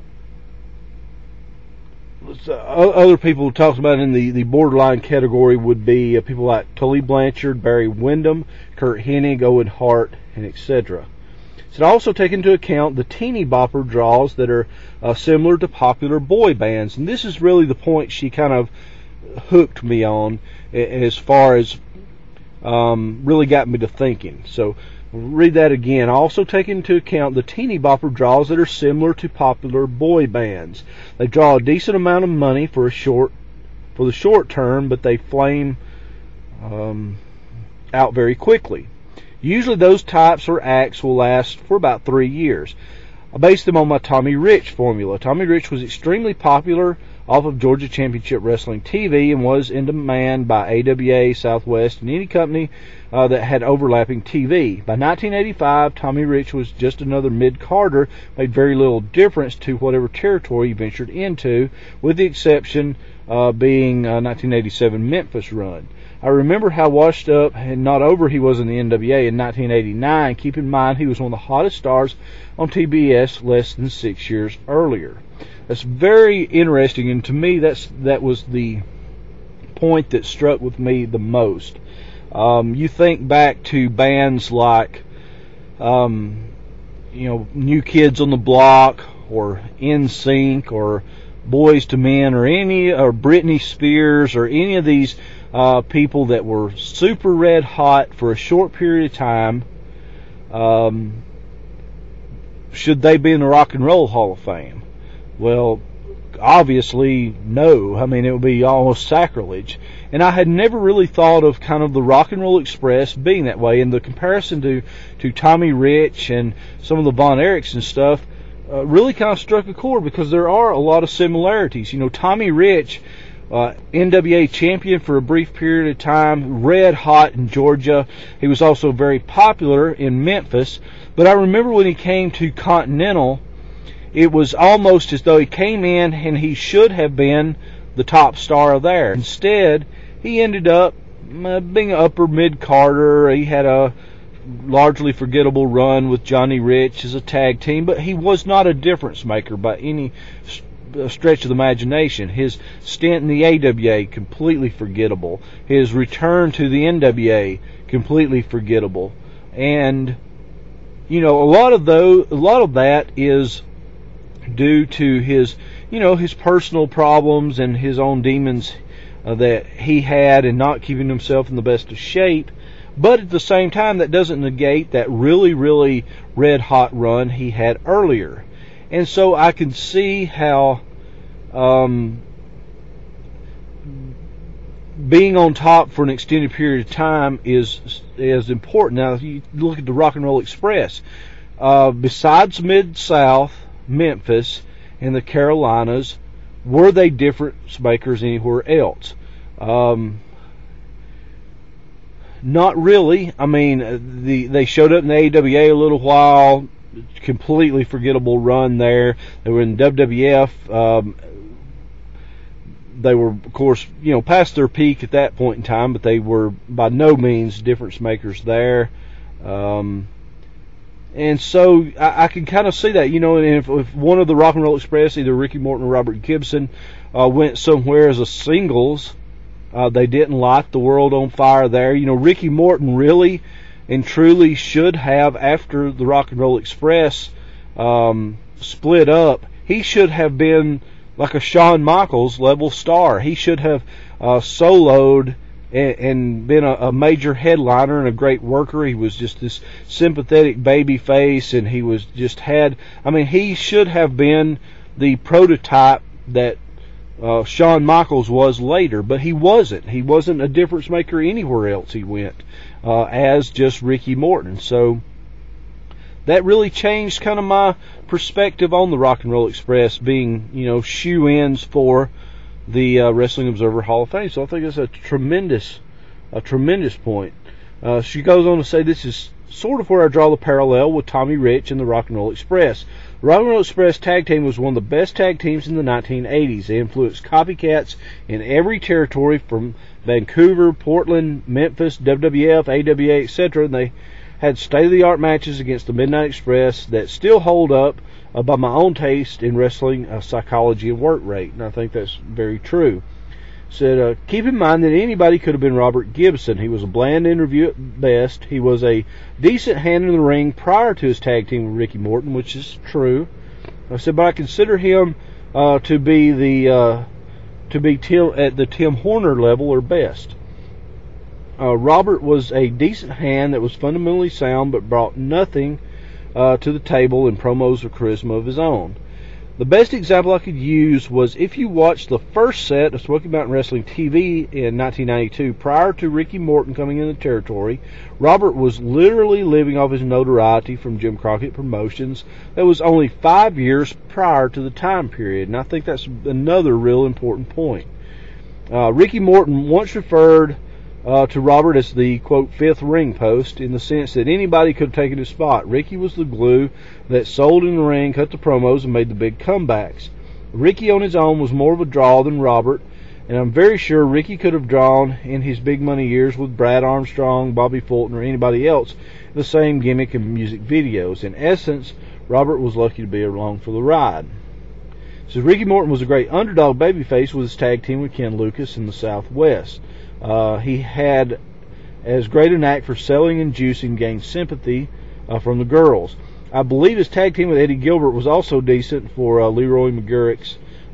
other people talked about in the, the borderline category would be uh, people like Tully Blanchard, Barry Windham, Kurt Hennig, Owen Hart, and et cetera. So I also take into account the teeny bopper draws that are uh, similar to popular boy bands, and this is really the point she kind of hooked me on as far as um, really got me to thinking. So read that again. I also take into account the teeny bopper draws that are similar to popular boy bands. They draw a decent amount of money for a short, for the short term, but they flame um, out very quickly. Usually those types or acts will last for about three years. I based them on my Tommy Rich formula. Tommy Rich was extremely popular off of Georgia Championship Wrestling T V and was in demand by A W A, Southwest, and any company uh, that had overlapping T V. By nineteen eighty-five, Tommy Rich was just another mid-carder, made very little difference to whatever territory he ventured into, with the exception uh, being uh, nineteen eighty-seven Memphis run. I remember how washed up and not over he was in the N W A in nineteen eighty-nine. Keep in mind he was one of the hottest stars on T B S less than six years earlier. That's very interesting, and to me that's that was the point that struck with me the most. Um, you think back to bands like um, you know, New Kids on the Block or N Sync or Boys to Men or any, or Britney Spears or any of these uh, people that were super red hot for a short period of time, um, should they be in the Rock and Roll Hall of Fame? Well, obviously, no. I mean, it would be almost sacrilege. And I had never really thought of kind of the Rock and Roll Express being that way. And the comparison to, to Tommy Rich and some of the Von Erichs and stuff uh, really kind of struck a chord, because there are a lot of similarities. You know, Tommy Rich, uh, N W A champion for a brief period of time, red hot in Georgia. He was also very popular in Memphis. But I remember when he came to Continental, it was almost as though he came in and he should have been the top star there. Instead, he ended up being an upper mid-carder. He had a largely forgettable run with Johnny Rich as a tag team, but he was not a difference maker by any stretch of the imagination. His stint in the A W A, completely forgettable. His return to the N W A, completely forgettable. And, you know, a lot of those, a lot of that is due to his, you know, his personal problems and his own demons uh, that he had, and not keeping himself in the best of shape. But at the same time, that doesn't negate that really, really red hot run he had earlier. And so I can see how um, being on top for an extended period of time is is important. Now, if you look at the Rock and Roll Express, uh, besides Mid-South, Memphis, and the Carolinas, were they difference makers anywhere else? Um, not really. I mean, the they showed up in the A W A a little while, completely forgettable run there. They were in W W F. Um, they were, of course, you know, past their peak at that point in time, but they were by no means difference makers there. Um, And so I, I can kind of see that, you know, and if, if one of the Rock and Roll Express, either Ricky Morton or Robert Gibson, uh, went somewhere as a singles, uh, they didn't light the world on fire there. You know, Ricky Morton really and truly should have, after the Rock and Roll Express um, split up, he should have been like a Shawn Michaels level star. He should have uh, soloed and, and been a, a major headliner and a great worker. He was just this sympathetic baby face, and he was just had, I mean, he should have been the prototype that uh, Shawn Michaels was later, but he wasn't. He wasn't a difference maker anywhere else he went, uh, as just Ricky Morton. So that really changed kind of my perspective on the Rock and Roll Express being, you know, shoe-ins for the uh, Wrestling Observer Hall of Fame. So I think it's a tremendous, a tremendous point. Uh, she goes on to say, this is sort of where I draw the parallel with Tommy Rich and the Rock and Roll Express. The Rock and Roll Express tag team was one of the best tag teams in the nineteen eighties. They influenced copycats in every territory from Vancouver, Portland, Memphis, W W F, A W A, et cetera. And they had state-of-the-art matches against the Midnight Express that still hold up uh, by my own taste in wrestling uh, psychology and work rate. And I think that's very true. Said, uh, keep in mind that anybody could have been Robert Gibson. He was a bland interview at best. He was a decent hand in the ring prior to his tag team with Ricky Morton, which is true. I said, but I consider him uh, to be the uh, to be Tim, at the Tim Horner level or best. Uh, Robert was a decent hand that was fundamentally sound, but brought nothing uh, to the table in promos or charisma of his own. The best example I could use was if you watch the first set of Smoky Mountain Wrestling T V in nineteen ninety-two, prior to Ricky Morton coming in the territory, Robert was literally living off his notoriety from Jim Crockett Promotions that was only five years prior to the time period. And I think that's another real important point. Uh, Ricky Morton once referred Uh, to Robert as the, quote, fifth ring post, in the sense that anybody could have taken his spot. Ricky was the glue that sold in the ring, cut the promos, and made the big comebacks. Ricky on his own was more of a draw than Robert, and I'm very sure Ricky could have drawn in his big money years with Brad Armstrong, Bobby Fulton, or anybody else the same gimmick and music videos. In essence, Robert was lucky to be along for the ride. So Ricky Morton was a great underdog babyface with his tag team with Ken Lucas in the Southwest. Uh, he had as great a knack for selling and juicing, gained sympathy uh, from the girls. I believe his tag team with Eddie Gilbert was also decent for uh, Leroy McGurk's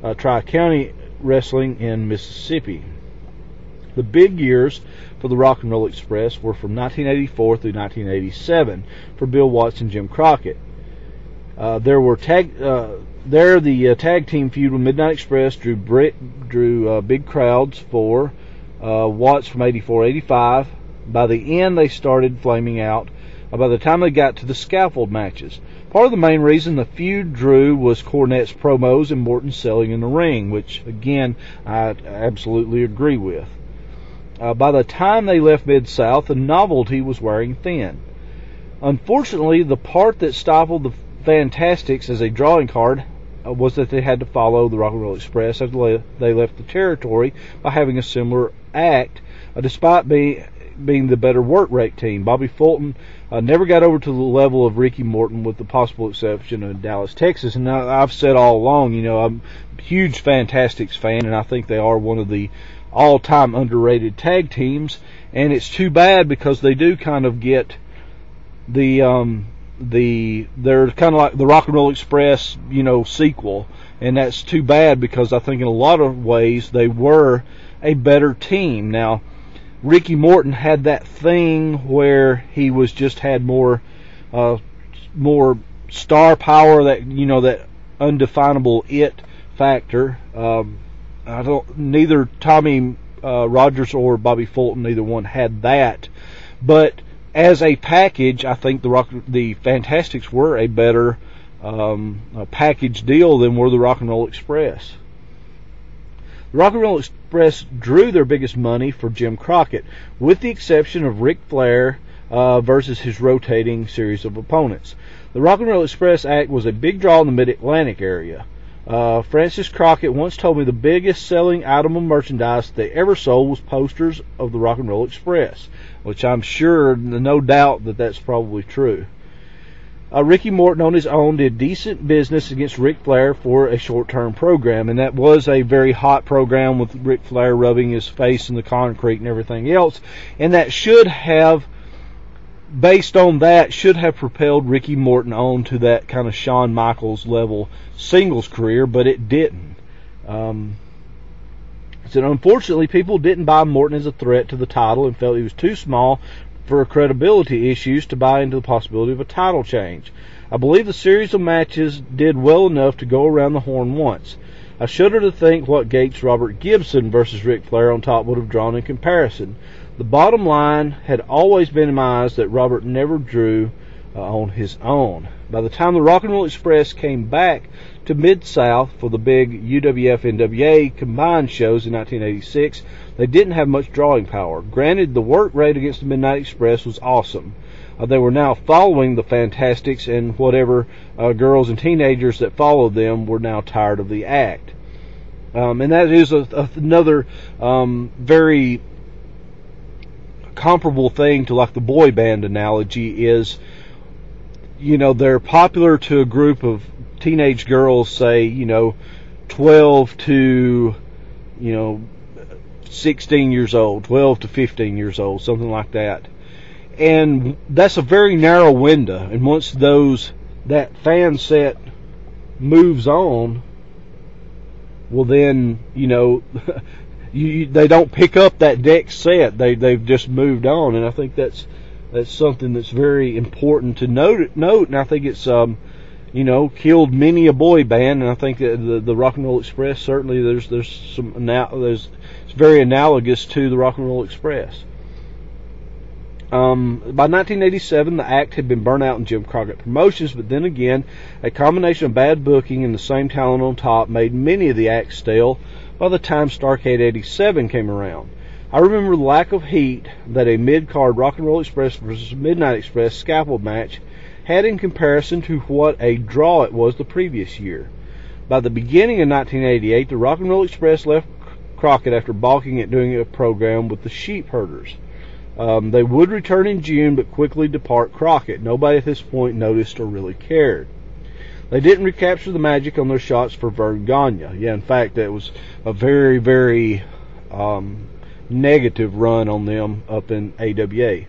uh, Tri-County Wrestling in Mississippi. The big years for the Rock and Roll Express were from nineteen eighty-four through nineteen eighty-seven for Bill Watts and Jim Crockett. Uh, there were tag, uh, there the uh, tag team feud with Midnight Express drew Brit, drew uh, big crowds for uh, Watts from eighty-four eighty-five. By the end, they started flaming out. Uh, by the time they got to the scaffold matches, part of the main reason the feud drew was Cornette's promos and Morton's selling in the ring, which again I absolutely agree with. Uh, by the time they left Mid-South, the novelty was wearing thin. Unfortunately, the part that stifled the Fantastics as a drawing card uh, was that they had to follow the Rock and Roll Express after they left the territory by having a similar act, uh, despite being being the better work rate team. Bobby Fulton uh, never got over to the level of Ricky Morton, with the possible exception of Dallas, Texas. And I, I've said all along, you know, I'm a huge Fantastics fan, and I think they are one of the all-time underrated tag teams. And it's too bad because they do kind of get the um, the they're kind of like the Rock and Roll Express, you know, sequel, and that's too bad because I think in a lot of ways they were a better team. Now, Ricky Morton had that thing where he was just had more uh, more star power, that, you know, that undefinable it factor. Um, I don't. Neither Tommy uh, Rogers or Bobby Fulton, neither one had that. But as a package, I think the Rock, the Fantastics were a better um, a package deal than were the Rock and Roll Express. The Rock and Roll Express drew their biggest money for Jim Crockett, with the exception of Ric Flair uh, versus his rotating series of opponents. The Rock and Roll Express act was a big draw in the Mid-Atlantic area. Uh, Francis Crockett once told me the biggest selling item of merchandise they ever sold was posters of the Rock and Roll Express, which I'm sure, no doubt, that that's probably true. Uh, Ricky Morton on his own did decent business against Ric Flair for a short-term program, and that was a very hot program with Ric Flair rubbing his face in the concrete and everything else, and that should have, based on that, should have propelled Ricky Morton on to that kind of Shawn Michaels level singles career, but it didn't. Um, so unfortunately, people didn't buy Morton as a threat to the title and felt he was too small for credibility issues to buy into the possibility of a title change. I believe the series of matches did well enough to go around the horn once. I shudder to think what Gates Robert Gibson versus Ric Flair on top would have drawn in comparison. The bottom line had always been in my eyes that Robert never drew uh, on his own. By the time the Rock and Roll Express came back to Mid-South for the big U W F N W A combined shows in nineteen eighty-six, they didn't have much drawing power. Granted, the work rate against the Midnight Express was awesome. Uh, they were now following the Fantastics, and whatever uh, girls and teenagers that followed them were now tired of the act. Um, and that is a, a, another um, very comparable thing to like the boy band analogy is, you know, they're popular to a group of teenage girls, say, you know, twelve to, you know, sixteen years old, twelve to fifteen years old, something like that. And that's a very narrow window. And once those, that fan set moves on, well then, you know, you, they don't pick up that next set. They, they've just moved on. And I think that's, that's something that's very important to note, note. And I think it's, um, you know, killed many a boy band. And I think that the, the Rock and Roll Express, certainly there's, there's some, there's, it's very analogous to the Rock and Roll Express. Um, by nineteen eighty-seven, the act had been burnt out in Jim Crockett Promotions, but then again, a combination of bad booking and the same talent on top made many of the acts stale by the time Starrcade eighty-seven came around. I remember the lack of heat that a mid-card Rock and Roll Express versus Midnight Express scaffold match had in comparison to what a draw it was the previous year. By the beginning of nineteen eighty-eight, the Rock and Roll Express left Crockett after balking at doing a program with the Sheep Herders. Um, they would return in June, but quickly depart Crockett. Nobody at this point noticed or really cared. They didn't recapture the magic on their shots for Verne Gagne. Yeah, in fact, that was a very, very um, negative run on them up in A W A.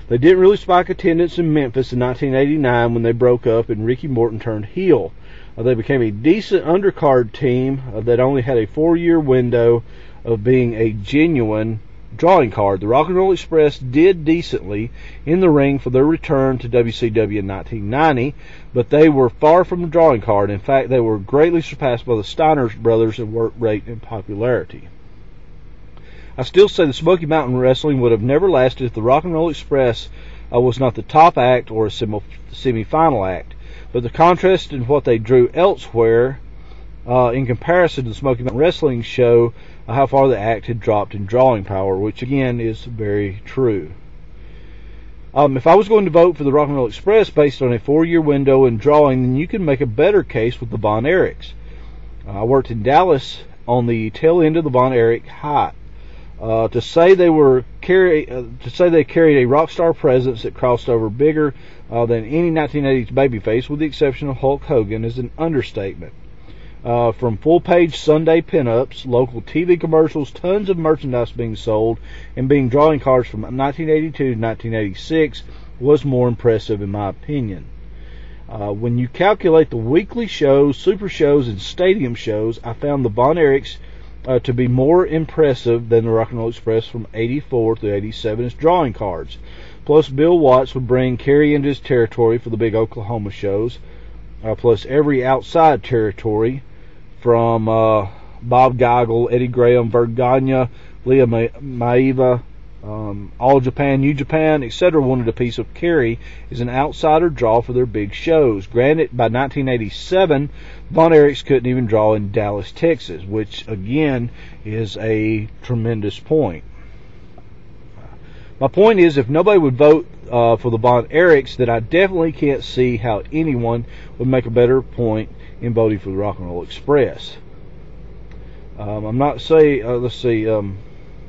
They didn't really spike attendance in Memphis in nineteen eighty-nine when they broke up and Ricky Morton turned heel. Uh, they became a decent undercard team uh, that only had a four-year window of being a genuine drawing card. The Rock and Roll Express did decently in the ring for their return to W C W in nineteen ninety, but they were far from a drawing card. In fact, they were greatly surpassed by the Steiner brothers in work rate and popularity. I still say the Smoky Mountain Wrestling would have never lasted if the Rock and Roll Express uh, was not the top act or a semi-final act. But the contrast in what they drew elsewhere uh, in comparison to the Smoky Mountain Wrestling show uh, how far the act had dropped in drawing power, which again is very true. Um, if I was going to vote for the Rock and Roll Express based on a four-year window in drawing, then you can make a better case with the Von Erichs. Uh, I worked in Dallas on the tail end of the Von Erich hype. Uh, to say they were carry, uh, to say they carried a rock star presence that crossed over bigger uh, than any nineteen eighties babyface, with the exception of Hulk Hogan, is an understatement. Uh, from full-page Sunday pinups, local T V commercials, tons of merchandise being sold, and being drawing cards from nineteen eighty-two to nineteen eighty-six was more impressive, in my opinion. Uh, when you calculate the weekly shows, super shows, and stadium shows, I found the Von Erichs Uh, to be more impressive than the Rock and Roll Express from eighty-four through eighty-seven as drawing cards. Plus, Bill Watts would bring Kerry into his territory for the big Oklahoma shows. Uh, plus, every outside territory from uh, Bob Geigel, Eddie Graham, Verne Gagne, Leah Ma- Maiva, um, All Japan, New Japan, et cetera wanted a piece of Kerry as an outsider draw for their big shows. Granted, by nineteen eighty-seven, Von Erichs couldn't even draw in Dallas, Texas, which, again, is a tremendous point. My point is, if nobody would vote uh, for the Von Erichs, then I definitely can't see how anyone would make a better point in voting for the Rock and Roll Express. Um, I'm not saying, uh, let's see, um,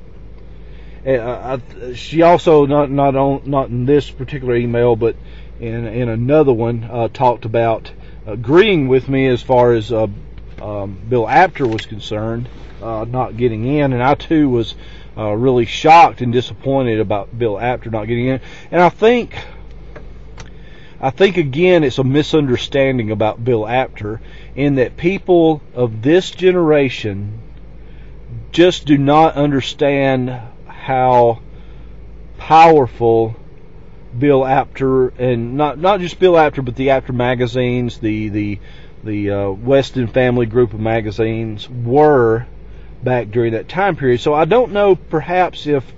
I, I, she also, not not on, not in this particular email, but in, in another one, uh, talked about agreeing with me as far as uh, um, Bill Apter was concerned, uh, not getting in, and I too was uh, really shocked and disappointed about Bill Apter not getting in. And I think, I think again, it's a misunderstanding about Bill Apter in that people of this generation just do not understand how powerful Bill Apter, and not not just Bill Apter, but the Apter magazines, the the the uh, Weston family group of magazines were back during that time period. So I don't know, perhaps if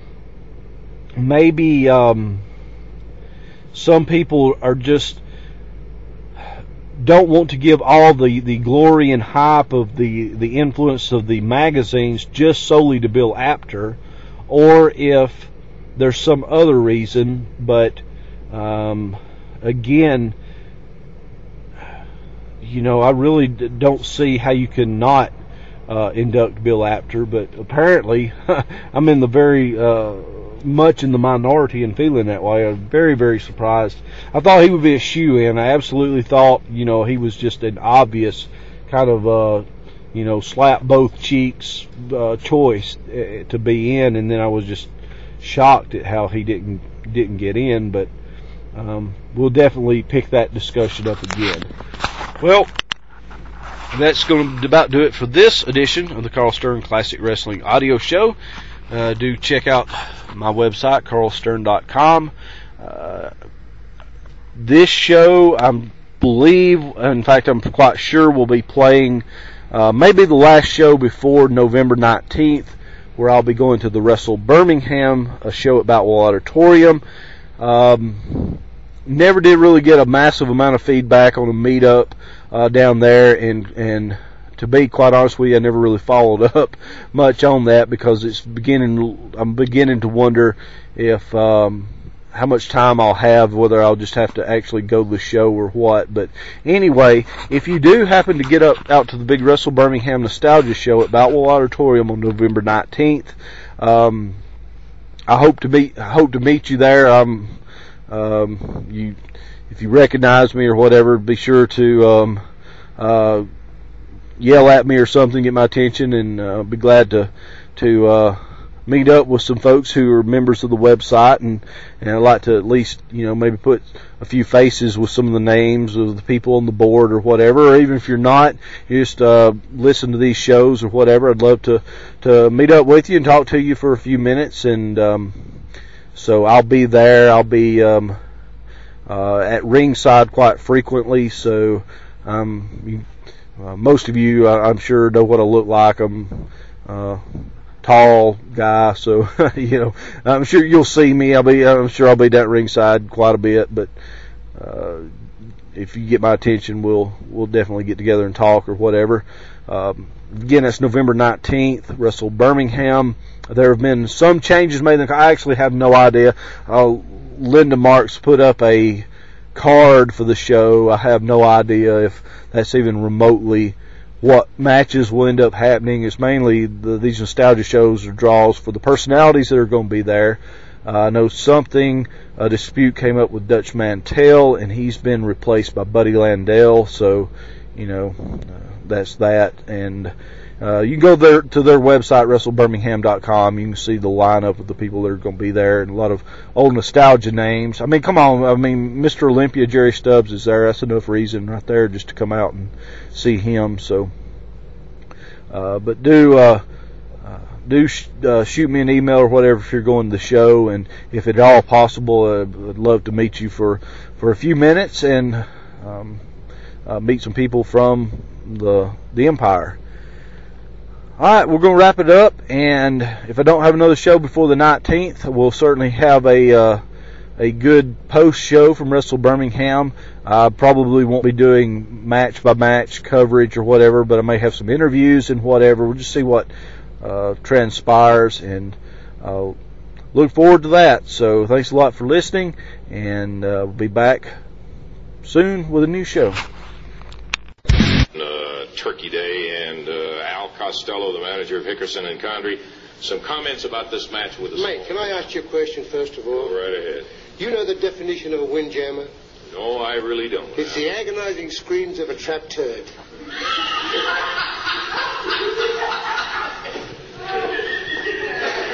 maybe um, some people are just don't want to give all the, the glory and hype of the, the influence of the magazines just solely to Bill Apter, or if there's some other reason. But um, again, you know, I really d- don't see how you can not uh, induct Bill Apter, but apparently I'm in the very uh, much in the minority in feeling that way. I'm very, very surprised. I thought he would be a shoo-in. I absolutely thought, you know, he was just an obvious kind of, uh, you know, slap both cheeks uh, choice uh, to be in, and then I was just shocked at how he didn't didn't get in. But um, we'll definitely pick that discussion up again. Well, that's going to about do it for this edition of the Carl Stern Classic Wrestling Audio Show. Uh, do check out my website, carl stern dot com. Uh, this show, I believe, in fact, I'm quite sure we'll be playing uh, maybe the last show before November nineteenth, where I'll be going to the Wrestle Birmingham, a show at Boutwell Auditorium. Um, never did really get a massive amount of feedback on a meetup uh, down there, and and to be quite honest with you, I never really followed up much on that, because it's beginning. I'm beginning to wonder if um, how much time I'll have, whether I'll just have to actually go to the show or what. But anyway, if you do happen to get up out to the big Wrestle Birmingham Nostalgia Show at Boutwell Auditorium on November nineteenth, um, I hope to meet. I hope to meet you there. Um, um, you, if you recognize me or whatever, be sure to um, uh, yell at me or something, get my attention, and uh, be glad to to uh, meet up with some folks who are members of the website, and, and I'd like to at least, you know, maybe put a few faces with some of the names of the people on the board or whatever, or even if you're not, you just uh, listen to these shows or whatever. I'd love to, to meet up with you and talk to you for a few minutes, and um, so I'll be there. I'll be um, uh, at ringside quite frequently, so um, you, uh, most of you, uh, I'm sure, know what I look like. I'm uh, tall guy, so you know, I'm sure you'll see me. I'll be, I'm sure I'll be down at ringside quite a bit, but uh, if you get my attention, we'll we'll definitely get together and talk or whatever. Um, again, that's November nineteenth, Wrestle Birmingham. There have been some changes made. I actually have no idea. Uh, Linda Marks put up a card for the show. I have no idea if that's even remotely what matches will end up happening. It's mainly the, these nostalgia shows or draws for the personalities that are going to be there. Uh, I know something, a dispute came up with Dutch Mantell, and he's been replaced by Buddy Landell, so, you know, uh, that's that. And uh, you can go there to their website, wrestle birmingham dot com. You can see the lineup of the people that are going to be there, and a lot of old nostalgia names. I mean, come on, I mean, Mister Olympia, Jerry Stubbs is there. That's enough reason right there just to come out and see him. So, uh, but do uh, uh, do sh- uh, shoot me an email or whatever if you're going to the show, and if at all possible, uh, I'd love to meet you for, for a few minutes and um, uh, meet some people from the the Empire. All right, we're going to wrap it up, and if I don't have another show before the nineteenth, we'll certainly have a uh, a good post show from Wrestle Birmingham. I probably won't be doing match by match coverage or whatever, but I may have some interviews and whatever. We'll just see what uh, transpires, and uh, look forward to that. So thanks a lot for listening, and uh, we'll be back soon with a new show. Uh, Turkey Day, and uh, Al Costello, the manager of Hickerson and Condrey, some comments about this match with us. Mate, can I ask you a question first of all? Go right ahead. You know the definition of a windjammer? No, I really don't. It's the agonizing screams of a trapped turd.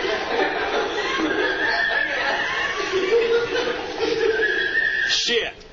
Shit.